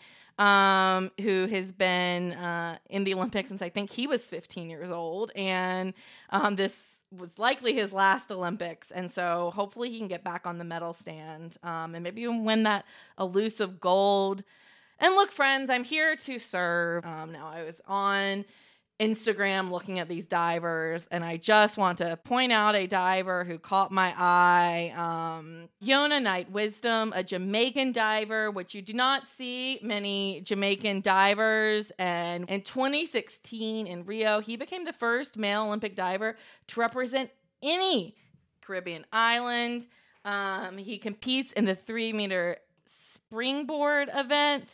who has been in the Olympics since I think he was 15 years old. And this was likely his last Olympics. And so hopefully he can get back on the medal stand and maybe even win that elusive gold. And look, friends, I'm here to serve. Now, I was on Instagram looking at these divers, and I just want to point out a diver who caught my eye. Yona Knight Wisdom, a Jamaican diver, which you do not see many Jamaican divers. And in 2016 in Rio, he became the first male Olympic diver to represent any Caribbean island. He competes in the 3-meter springboard event.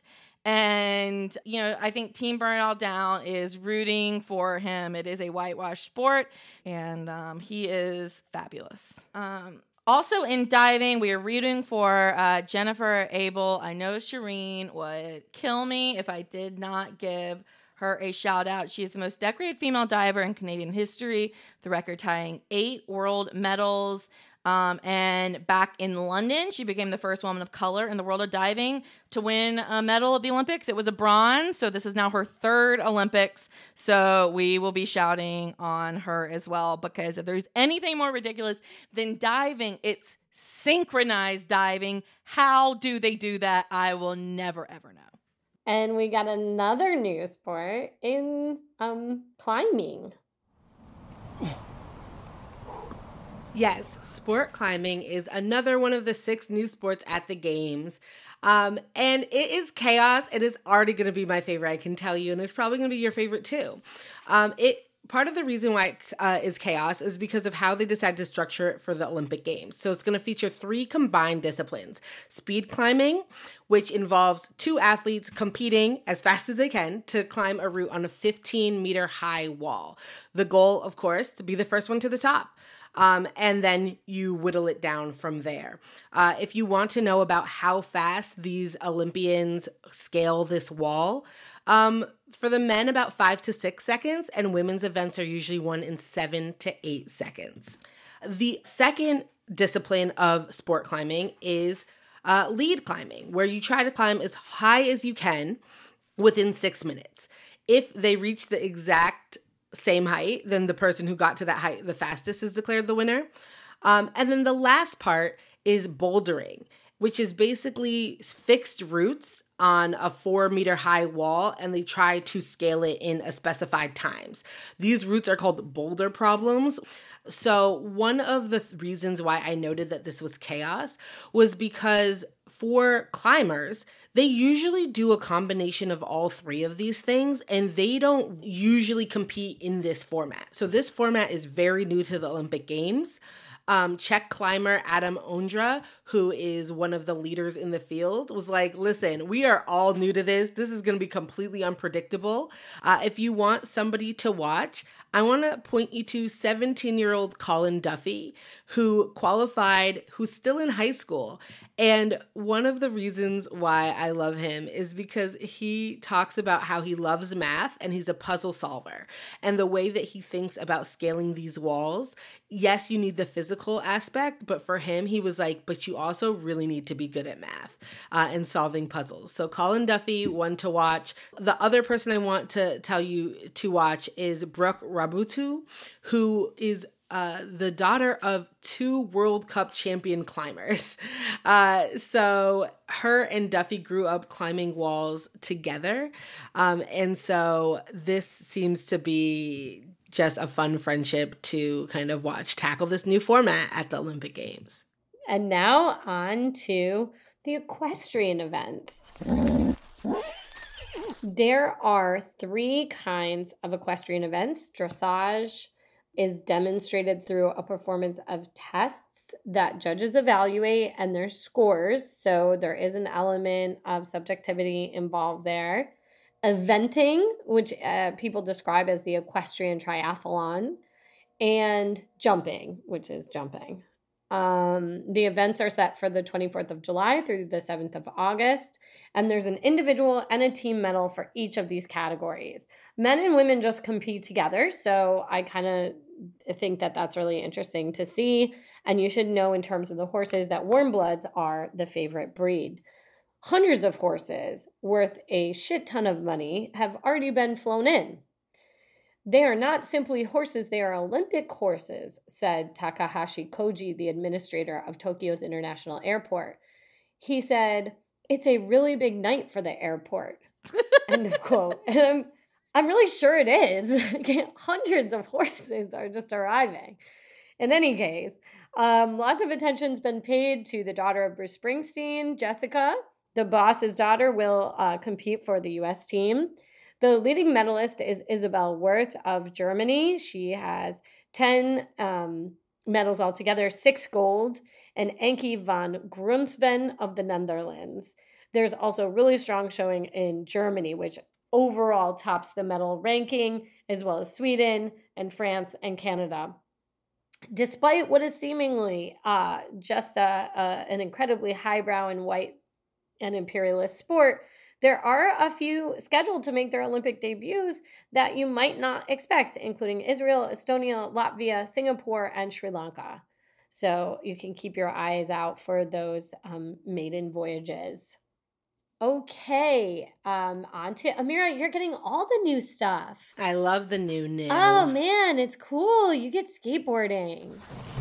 And, I think Team Burnout Down is rooting for him. It is a whitewash sport, and he is fabulous. Also in diving, we are rooting for Jennifer Abel. I know Shireen would kill me if I did not give her a shout out. She is the most decorated female diver in Canadian history, the record tying 8 world medals. And back in London, she became the first woman of color in the world of diving to win a medal at the Olympics. It was a bronze, so this is now her 3rd Olympics. So we will be shouting on her as well, because if there's anything more ridiculous than diving, it's synchronized diving. How do they do that? I will never, ever know. And we got another new sport in climbing. Yes, sport climbing is another one of the 6 new sports at the games. And it is chaos. It is already going to be my favorite, I can tell you, and it's probably going to be your favorite too. Part of the reason why it is chaos is because of how they decided to structure it for the Olympic Games. So it's going to feature 3 combined disciplines: speed climbing, which involves 2 athletes competing as fast as they can to climb a route on a 15-meter high wall. The goal, of course, to be the first one to the top. And then you whittle it down from there. If you want to know about how fast these Olympians scale this wall, for the men, about 5 to 6 seconds, and women's events are usually won in 7 to 8 seconds. The second discipline of sport climbing is lead climbing, where you try to climb as high as you can within 6 minutes. If they reach the exact same height, then the person who got to that height the fastest is declared the winner. And then the last part is bouldering, which is basically fixed routes on a 4-meter high wall, and they try to scale it in a specified times. These routes are called boulder problems. So one of the reasons why I noted that this was chaos was because for climbers, they usually do a combination of all 3 of these things, and they don't usually compete in this format. So this format is very new to the Olympic Games. Czech climber Adam Ondra, who is one of the leaders in the field, was like, listen, we are all new to this. This is going to be completely unpredictable. If you want somebody to watch, I want to point you to 17-year-old Colin Duffy, who qualified, who's still in high school. And one of the reasons why I love him is because he talks about how he loves math and he's a puzzle solver. And the way that he thinks about scaling these walls, yes, you need the physical aspect, but for him, he was like, but you also really need to be good at math and solving puzzles. So Colin Duffy, one to watch. The other person I want to tell you to watch is Brooke Rabutu, who is the daughter of 2 World Cup champion climbers. So her and Duffy grew up climbing walls together. And so this seems to be just a fun friendship to kind of watch tackle this new format at the Olympic Games. And now on to the equestrian events. There are 3 kinds of equestrian events. Dressage is demonstrated through a performance of tests that judges evaluate and their scores. So there is an element of subjectivity involved there. Eventing, which people describe as the equestrian triathlon, and jumping, which is jumping. The events are set for the 24th of July through the 7th of August, and there's an individual and a team medal for each of these categories. Men and women just compete together, so I kind of think that that's really interesting to see, and you should know in terms of the horses that warm bloods are the favorite breed. Hundreds of horses worth a shit ton of money have already been flown in. They are not simply horses, they are Olympic horses, said Takahashi Koji, the administrator of Tokyo's International Airport. He said, it's a really big night for the airport. End of quote. And I'm really sure it is. Hundreds of horses are just arriving. In any case, lots of attention's been paid to the daughter of Bruce Springsteen, Jessica. The boss's daughter will compete for the U.S. team. The leading medalist is Isabel Wirth of Germany. She has 10 medals altogether, 6 gold, and Ankie van Grunsven of the Netherlands. There's also really strong showing in Germany, which overall tops the medal ranking, as well as Sweden and France and Canada. Despite what is seemingly just an incredibly highbrow and white and imperialist sport, there are a few scheduled to make their Olympic debuts that you might not expect, including Israel, Estonia, Latvia, Singapore, and Sri Lanka. So you can keep your eyes out for those maiden voyages. Okay, on to Amira. You're getting all the new stuff. I love the new. Oh man, it's cool. You get skateboarding.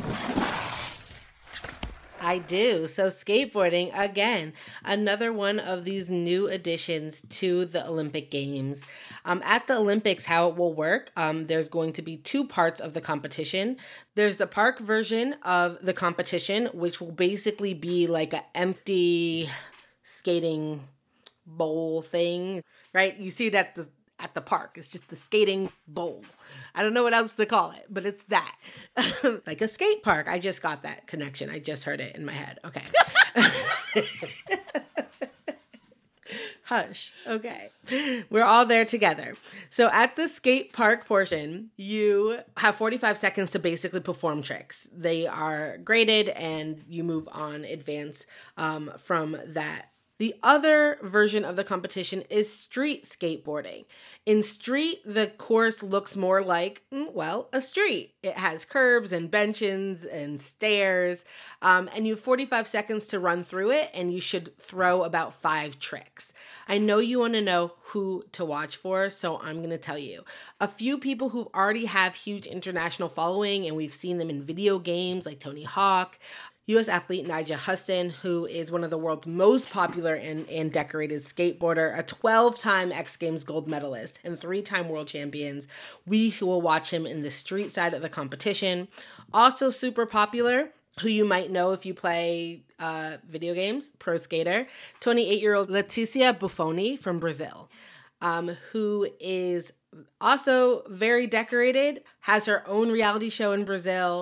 I do. So skateboarding, again, another one of these new additions to the Olympic Games. At the Olympics, how it will work, there's going to be 2 parts of the competition. There's the park version of the competition, which will basically be like an empty skating bowl thing, right? You see it at the park. It's just the skating bowl. I don't know what else to call it, but it's that. Like a skate park. I just got that connection. I just heard it in my head. Okay. Hush. Okay. We're all there together. So at the skate park portion, you have 45 seconds to basically perform tricks. They are graded and you move on, advance from that. The other version of the competition is street skateboarding. In street, the course looks more like, well, a street. It has curbs and benches and stairs, and you have 45 seconds to run through it, and you should throw about 5 tricks. I know you want to know who to watch for, so I'm going to tell you. A few people who already have huge international following, and we've seen them in video games like Tony Hawk. U.S. athlete Nyjah Huston, who is one of the world's most popular and decorated skateboarder, a 12-time X Games gold medalist, and 3-time world champions. We will watch him in the street side of the competition. Also super popular, who you might know if you play video games, pro skater, 28-year-old Letícia Buffoni from Brazil, who is also very decorated, has her own reality show in Brazil,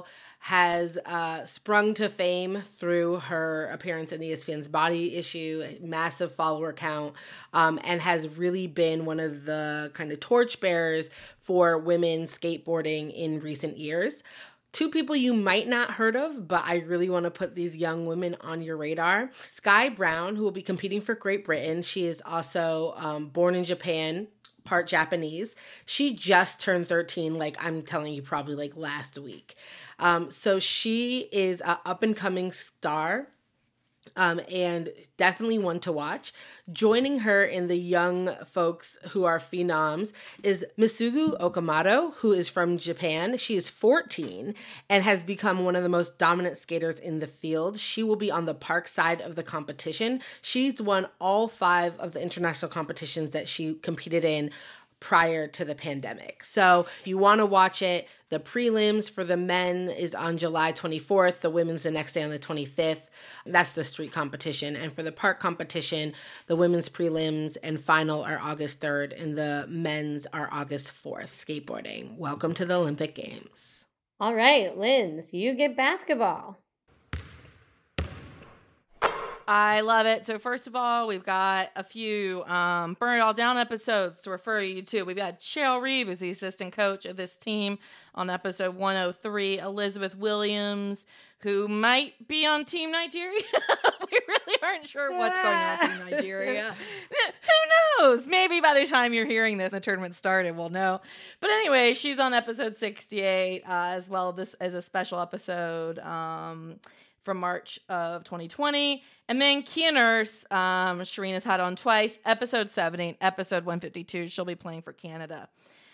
has sprung to fame through her appearance in ESPN's Body Issue, massive follower count, and has really been one of the kind of torchbearers for women skateboarding in recent years. Two people you might not heard of, but I really want to put these young women on your radar. Sky Brown, who will be competing for Great Britain. She is also born in Japan, part Japanese. She just turned 13, like I'm telling you, probably like last week. So she is an up-and-coming star, and definitely one to watch. Joining her in the young folks who are phenoms is Misugu Okamoto, who is from Japan. She is 14 and has become one of the most dominant skaters in the field. She will be on the park side of the competition. She's won all 5 of the international competitions that she competed in prior to the pandemic. So if you want to watch it, the prelims for the men is on July 24th, the women's the next day on the 25th. That's the street competition. And for the park competition, the women's prelims and final are August 3rd and the men's are August 4th. Skateboarding. Welcome to the Olympic Games. All right, Linz, you get basketball. I love it. So first of all, we've got a few Burn It All Down episodes to refer you to. We've got Cheryl Reeve, who's the assistant coach of this team, on episode 103. Elizabeth Williams, who might be on Team Nigeria. We really aren't sure what's going on in Nigeria. Who knows? Maybe by the time you're hearing this, the tournament started, we'll know. But anyway, she's on episode 68, as well as a special episode from March of 2020. And then Kia Nurse, Sharina's had on twice, episode 70, episode 152. She'll be playing for Canada.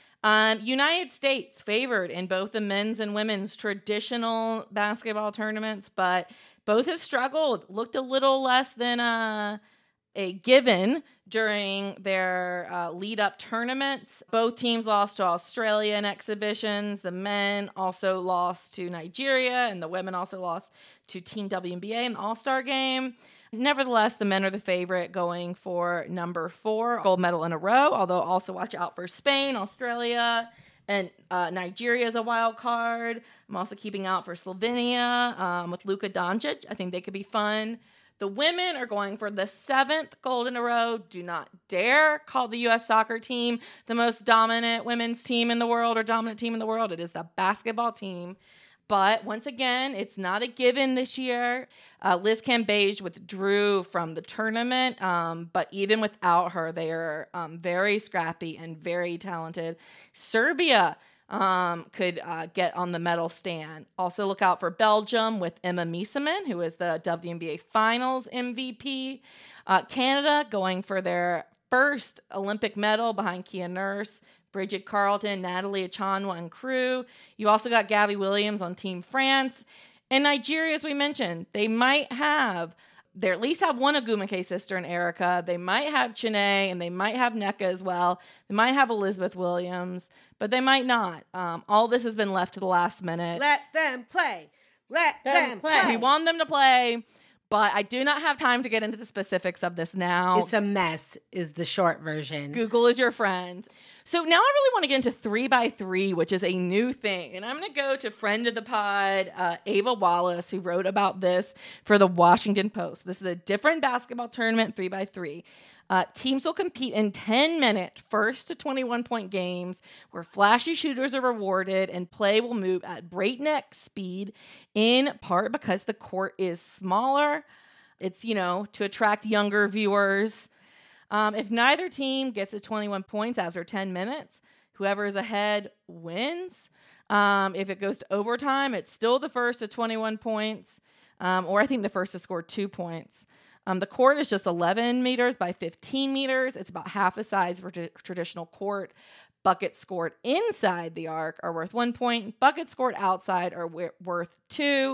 United States favored in both the men's and women's traditional basketball tournaments, but both have struggled, looked a little less than a given during their lead-up tournaments. Both teams lost to Australia in exhibitions. The men also lost to Nigeria, and the women also lost to Team WNBA in the All-Star game. Nevertheless, the men are the favorite, going for number 4 gold medal in a row, although also watch out for Spain, Australia, and Nigeria is a wild card. I'm also keeping out for Slovenia with Luka Doncic. I think they could be fun. The women are going for the 7th gold in a row. Do not dare call the U.S. soccer team the most dominant women's team in the world or dominant team in the world. It is the basketball team. But once again, it's not a given this year. Liz Cambage withdrew from the tournament, but even without her, they are very scrappy and very talented. Serbia could get on the medal stand. Also look out for Belgium with Emma Miesemann, who is the WNBA Finals MVP. Canada going for their first Olympic medal behind Kia Nurse, Bridget Carlton, Natalie Achanwa, and crew. You also got Gabby Williams on Team France. And Nigeria, as we mentioned, they at least have one Agumake sister in Erica. They might have Chine, and they might have Nneka as well. They might have Elizabeth Williams, but they might not. All this has been left to the last minute. Let them play. Let them play. We want them to play, but I do not have time to get into the specifics of this now. It's a mess is the short version. Google is your friend. So now I really want to get into 3x3, which is a new thing. And I'm going to go to friend of the pod, Ava Wallace, who wrote about this for the Washington Post. This is a different basketball tournament, 3x3. Teams will compete in 10-minute, 1st to 21-point games where flashy shooters are rewarded and play will move at breakneck speed, in part because the court is smaller. It's, to attract younger viewers. If neither team gets to 21 points after 10 minutes, whoever is ahead wins. If it goes to overtime, it's still the first to 21 points, or I think the first to score 2 points. The court is just 11 meters by 15 meters. It's about half the size of a traditional court. Buckets scored inside the arc are worth 1 point. Buckets scored outside are worth 2.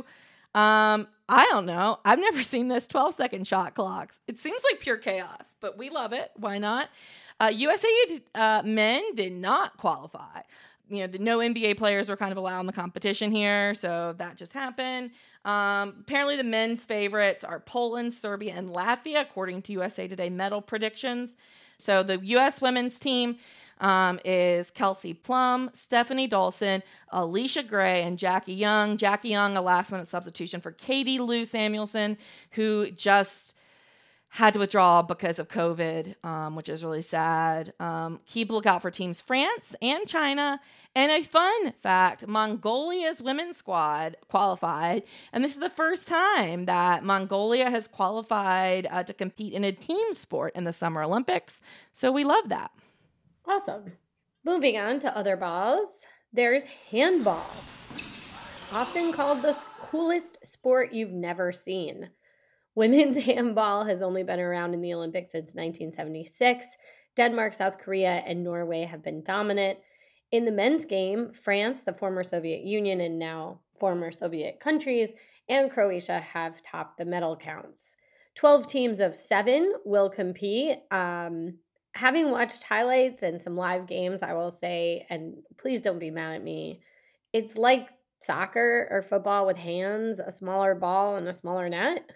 I don't know. I've never seen this 12-second shot clocks. It seems like pure chaos, but we love it. Why not? USA men did not qualify. No NBA players were kind of allowed in the competition here, so that just happened. Apparently the men's favorites are Poland, Serbia, and Latvia, according to USA Today medal predictions. So the U.S. women's team is Kelsey Plum, Stephanie Dolson, Alicia Gray, and Jackie Young. Jackie Young, a last-minute substitution for Katie Lou Samuelson, who just had to withdraw because of COVID, which is really sad. Keep a lookout for teams France and China. And a fun fact, Mongolia's women's squad qualified. And this is the first time that Mongolia has qualified to compete in a team sport in the Summer Olympics. So we love that. Awesome. Moving on to other balls, there's handball. Often called the coolest sport you've never seen. Women's handball has only been around in the Olympics since 1976. Denmark, South Korea, and Norway have been dominant. In the men's game, France, the former Soviet Union and now former Soviet countries, and Croatia have topped the medal counts. 12 teams of 7 will compete. Having watched highlights and some live games, I will say, and please don't be mad at me, it's like soccer or football with hands, a smaller ball and a smaller net.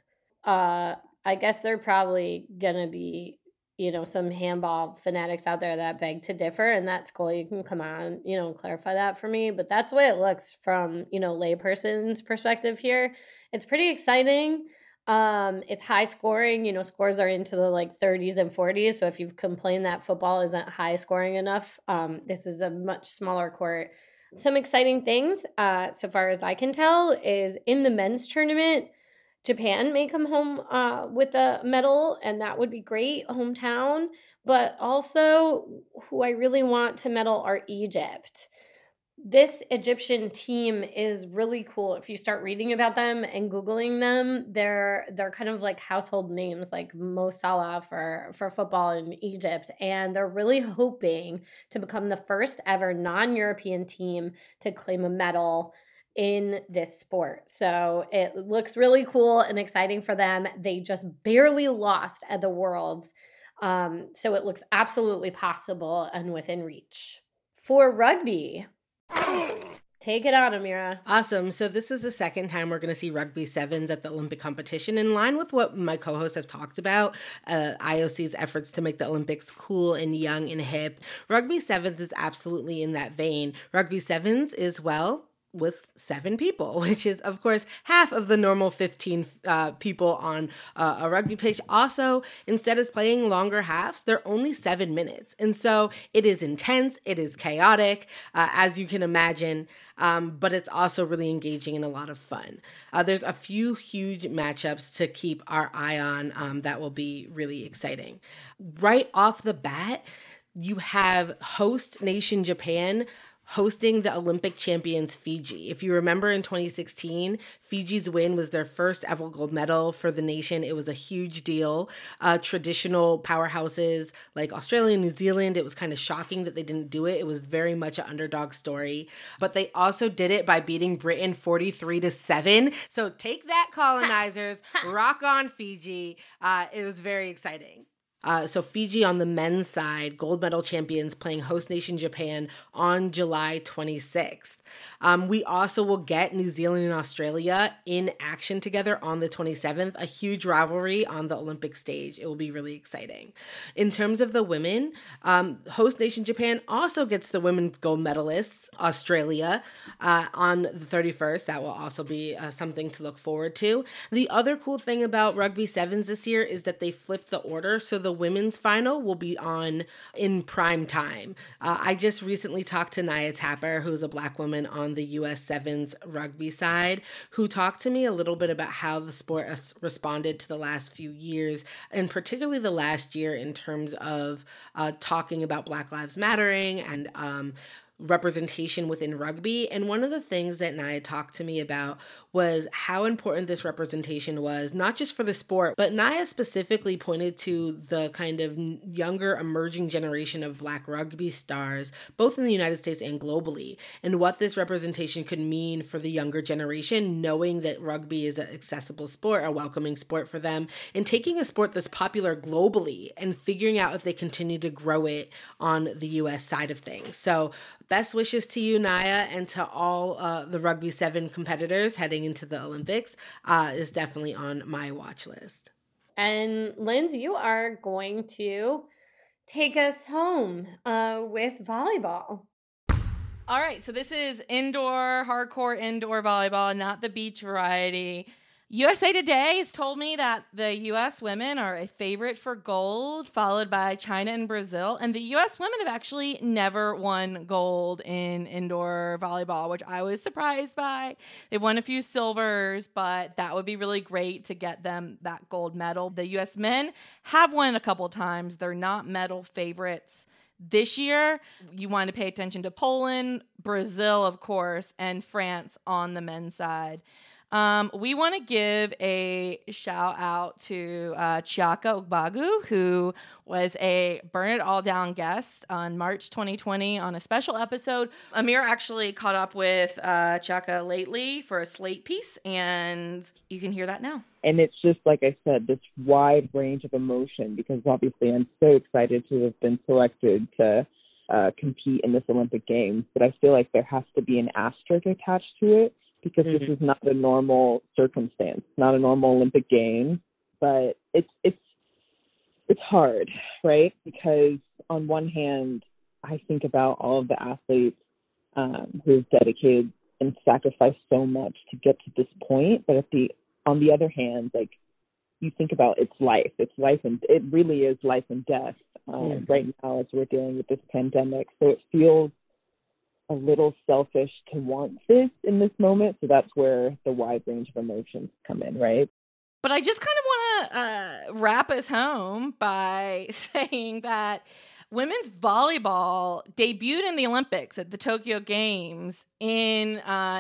I guess there are probably going to be, some handball fanatics out there that beg to differ, and that's cool. You can come on, clarify that for me. But that's the way it looks from, layperson's perspective here. It's pretty exciting. It's high scoring, scores are into the 30s and 40s. So if you've complained that football isn't high scoring enough, this is a much smaller court. Some exciting things, so far as I can tell, is in the men's tournament, Japan may come home with a medal, and that would be great, hometown. But also, who I really want to medal are Egypt. This Egyptian team is really cool. If you start reading about them and Googling them, they're kind of like household names, like Mo Salah for football in Egypt. And they're really hoping to become the first ever non-European team to claim a medal in this sport. So it looks really cool and exciting for them. They just barely lost at the Worlds. So it looks absolutely possible and within reach. For rugby, take it on, Amira. Awesome. So this is the second time we're going to see rugby sevens at the Olympic competition. In line with what my co-hosts have talked about, IOC's efforts to make the Olympics cool and young and hip, rugby sevens is absolutely in that vein. Rugby sevens is, with 7 people, which is, of course, half of the normal 15 people on a rugby pitch. Also, instead of playing longer halves, they're only 7 minutes. And so it is intense, it is chaotic, as you can imagine, but it's also really engaging and a lot of fun. There's a few huge matchups to keep our eye on that will be really exciting. Right off the bat, you have host nation Japan hosting the Olympic champions Fiji. If you remember in 2016, Fiji's win was their first ever gold medal for the nation. It was a huge deal. Traditional powerhouses like Australia and New Zealand, it was kind of shocking that they didn't do it. It was very much an underdog story. But they also did it by beating Britain 43-7. So take that, colonizers. Rock on, Fiji. It was very exciting. So Fiji on the men's side, gold medal champions playing host nation Japan on July 26th. We also will get New Zealand and Australia in action together on the 27th, a huge rivalry on the Olympic stage. It will be really exciting. In terms of the women, host nation Japan also gets the women gold medalists, Australia, on the 31st. That will also be something to look forward to. The other cool thing about rugby sevens this year is that they flipped the order, so the women's final will be on in prime time. I just recently talked to Naya Tapper, who's a Black woman on the U.S. Sevens rugby side, who talked to me a little bit about how the sport has responded to the last few years, and particularly the last year in terms of talking about Black Lives Mattering and representation within rugby. And one of the things that Naya talked to me about was how important this representation was, not just for the sport, but Naya specifically pointed to the kind of younger emerging generation of Black rugby stars, both in the United States and globally, and what this representation could mean for the younger generation, knowing that rugby is an accessible sport, a welcoming sport for them, and taking a sport that's popular globally and figuring out if they continue to grow it on the U.S. side of things. So best wishes to you, Naya, and to all the Rugby 7 competitors heading into the Olympics is definitely on my watch list. And Linz, you are going to take us home with volleyball. All right, so this is hardcore indoor volleyball, not the beach variety. USA Today has told me that the U.S. women are a favorite for gold, followed by China and Brazil. And the U.S. women have actually never won gold in indoor volleyball, which I was surprised by. They've won a few silvers, but that would be really great to get them that gold medal. The U.S. men have won a couple times. They're not medal favorites this year. You want to pay attention to Poland, Brazil, of course, and France on the men's side. We want to give a shout out to Chiaka Ogbagu, who was a Burn It All Down guest on March 2020 on a special episode. Amir actually caught up with Chiaka lately for a Slate piece, and you can hear that now. And it's just, like I said, this wide range of emotion, because obviously I'm so excited to have been selected to compete in this Olympic Games. But I feel like there has to be an asterisk attached to it, because this is not a normal circumstance, not a normal Olympic Games. But it's hard, right? Because on one hand, I think about all of the athletes who've dedicated and sacrificed so much to get to this point. But on the other hand, like, you think about it's life, and it really is life and death right now as we're dealing with this pandemic. So it feels a little selfish to want this in this moment. So that's where the wide range of emotions come in, right? But I just kind of want to wrap us home by saying that women's volleyball debuted in the Olympics at the Tokyo Games in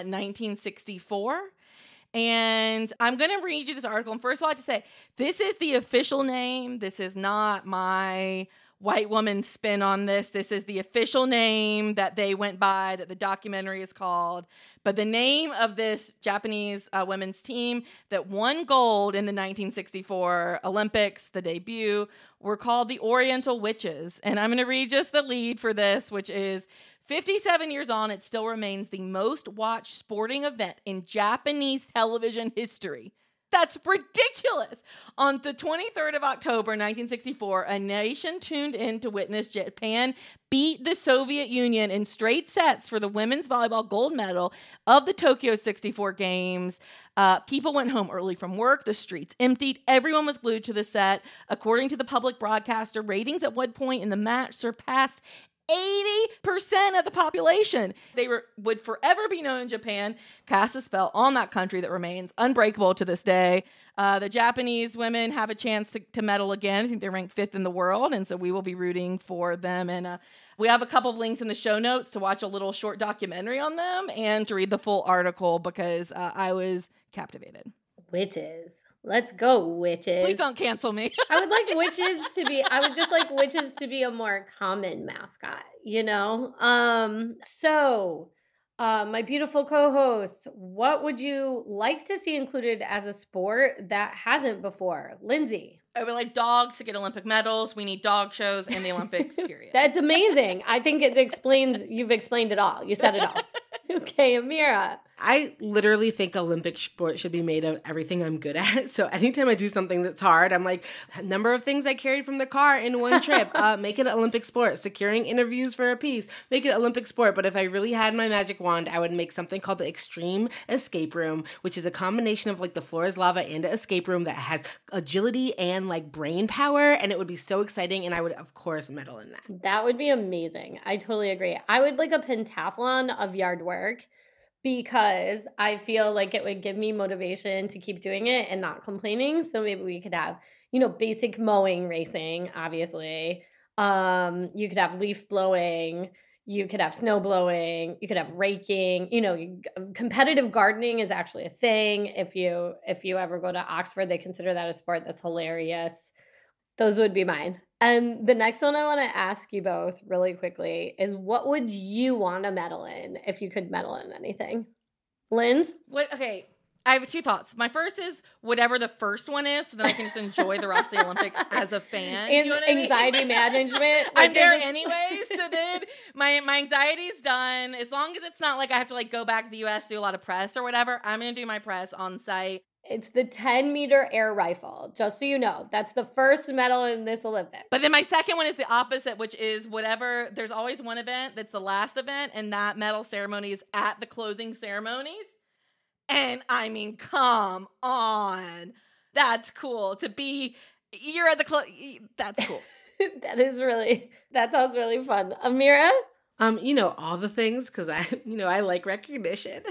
1964. And I'm going to read you this article. And first of all, I have to say, this is the official name. This is not my white woman spin on this. This is the official name that they went by, that the documentary is called. But the name of this Japanese women's team that won gold in the 1964 Olympics, the debut, were called the Oriental Witches. And I'm going to read just the lead for this, which is, 57 years on, it still remains the most watched sporting event in Japanese television history. That's ridiculous. On the 23rd of October, 1964, a nation tuned in to witness Japan beat the Soviet Union in straight sets for the women's volleyball gold medal of the Tokyo 64 Games. People went home early from work. The streets emptied. Everyone was glued to the set. According to the public broadcaster, ratings at one point in the match surpassed 80% of the population. They would forever be known in Japan, cast a spell on that country that remains unbreakable to this day. The Japanese women have a chance to medal again. I think they're ranked 5th in the world, and so we will be rooting for them. And we have a couple of links in the show notes to watch a little short documentary on them and to read the full article, because I was captivated. Witches. Let's go, witches. Please don't cancel me. I would just like witches to be a more common mascot, you know? My beautiful co-host, what would you like to see included as a sport that hasn't before? Lindsay. I would like dogs to get Olympic medals. We need dog shows in the Olympics, period. That's amazing. I think you've explained it all. You said it all. Okay, Amira. I literally think Olympic sport should be made of everything I'm good at. So anytime I do something that's hard, I'm like, number of things I carried from the car in one trip, make it an Olympic sport. Securing interviews for a piece, make it an Olympic sport. But if I really had my magic wand, I would make something called the Extreme Escape Room, which is a combination of like the floor is lava and an escape room that has agility and like brain power. And it would be so exciting. And I would, of course, medal in that. That would be amazing. I totally agree. I would like a pentathlon of yard work, because I feel like it would give me motivation to keep doing it and not complaining. So maybe we could have, basic mowing racing, obviously. You could have leaf blowing. You could have snow blowing. You could have raking. Competitive gardening is actually a thing. If you ever go to Oxford, they consider that a sport. That's hilarious. Those would be mine. And the next one I want to ask you both really quickly is, what would you want to medal in if you could medal in anything? Linz? Okay, I have 2 thoughts. My first is whatever the first one is, so that I can just enjoy the rest of the Olympics as a fan. And anxiety management. I'm there anyways, so then my anxiety's done. As long as it's not like I have to go back to the U.S., do a lot of press or whatever, I'm going to do my press on site. It's the 10-meter air rifle, just so you know. That's the first medal in this Olympics. But then my second one is the opposite, which is whatever. There's always one event that's the last event, and that medal ceremony is at the closing ceremonies. And I mean, come on. That's cool to be. You're at the that's cool. That sounds really fun. Amira? All the things, because I like recognition.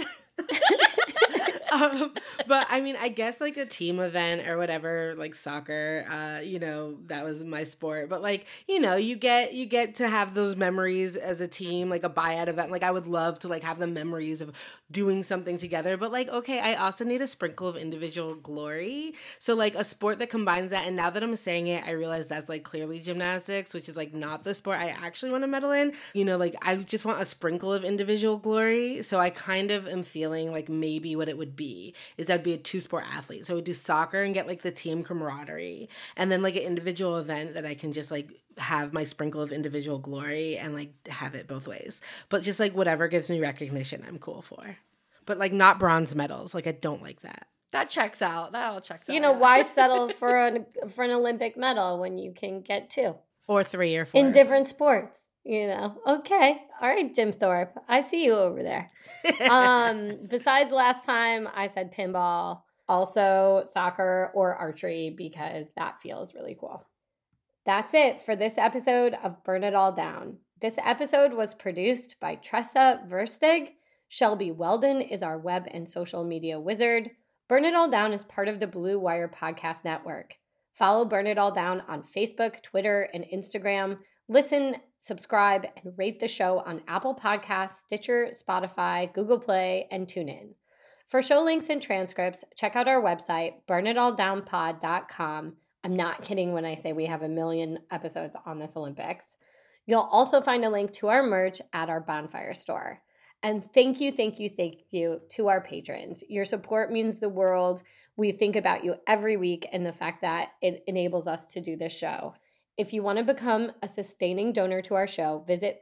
But I mean, I guess like a team event or whatever, like soccer, that was my sport. But like, you get to have those memories as a team, like a buyout event. Like I would love to like have the memories of doing something together. But like, okay, I also need a sprinkle of individual glory. So like a sport that combines that. And now that I'm saying it, I realize that's like clearly gymnastics, which is like not the sport I actually want to medal in. Like I just want a sprinkle of individual glory. So I kind of am feeling like maybe what it would be is I'd be a 2-sport athlete. So I would do soccer and get like the team camaraderie, and then like an individual event that I can just like have my sprinkle of individual glory and like have it both ways. But just like whatever gives me recognition, I'm cool for. But like not bronze medals. Like I don't like that. That checks out. That all checks out. Why settle for an Olympic medal when you can get 2 or 3 or 4 in different sports? Okay. All right, Jim Thorpe. I see you over there. Besides last time, I said pinball, also soccer or archery, because that feels really cool. That's it for this episode of Burn It All Down. This episode was produced by Tressa Versteeg. Shelby Weldon is our web and social media wizard. Burn It All Down is part of the Blue Wire Podcast Network. Follow Burn It All Down on Facebook, Twitter, and Instagram. Listen, subscribe, and rate the show on Apple Podcasts, Stitcher, Spotify, Google Play, and TuneIn. For show links and transcripts, check out our website, burnitalldownpod.com. I'm not kidding when I say we have 1 million episodes on this Olympics. You'll also find a link to our merch at our Bonfire store. And thank you to our patrons. Your support means the world. We think about you every week and the fact that it enables us to do this show. If you want to become a sustaining donor to our show, visit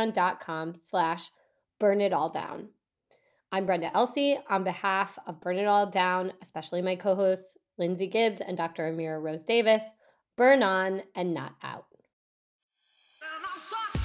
patreon.com/burnitalldown. I'm Brenda Elsey. On behalf of Burn It All Down, especially my co-hosts, Lindsay Gibbs and Dr. Amira Rose Davis, burn on and not out.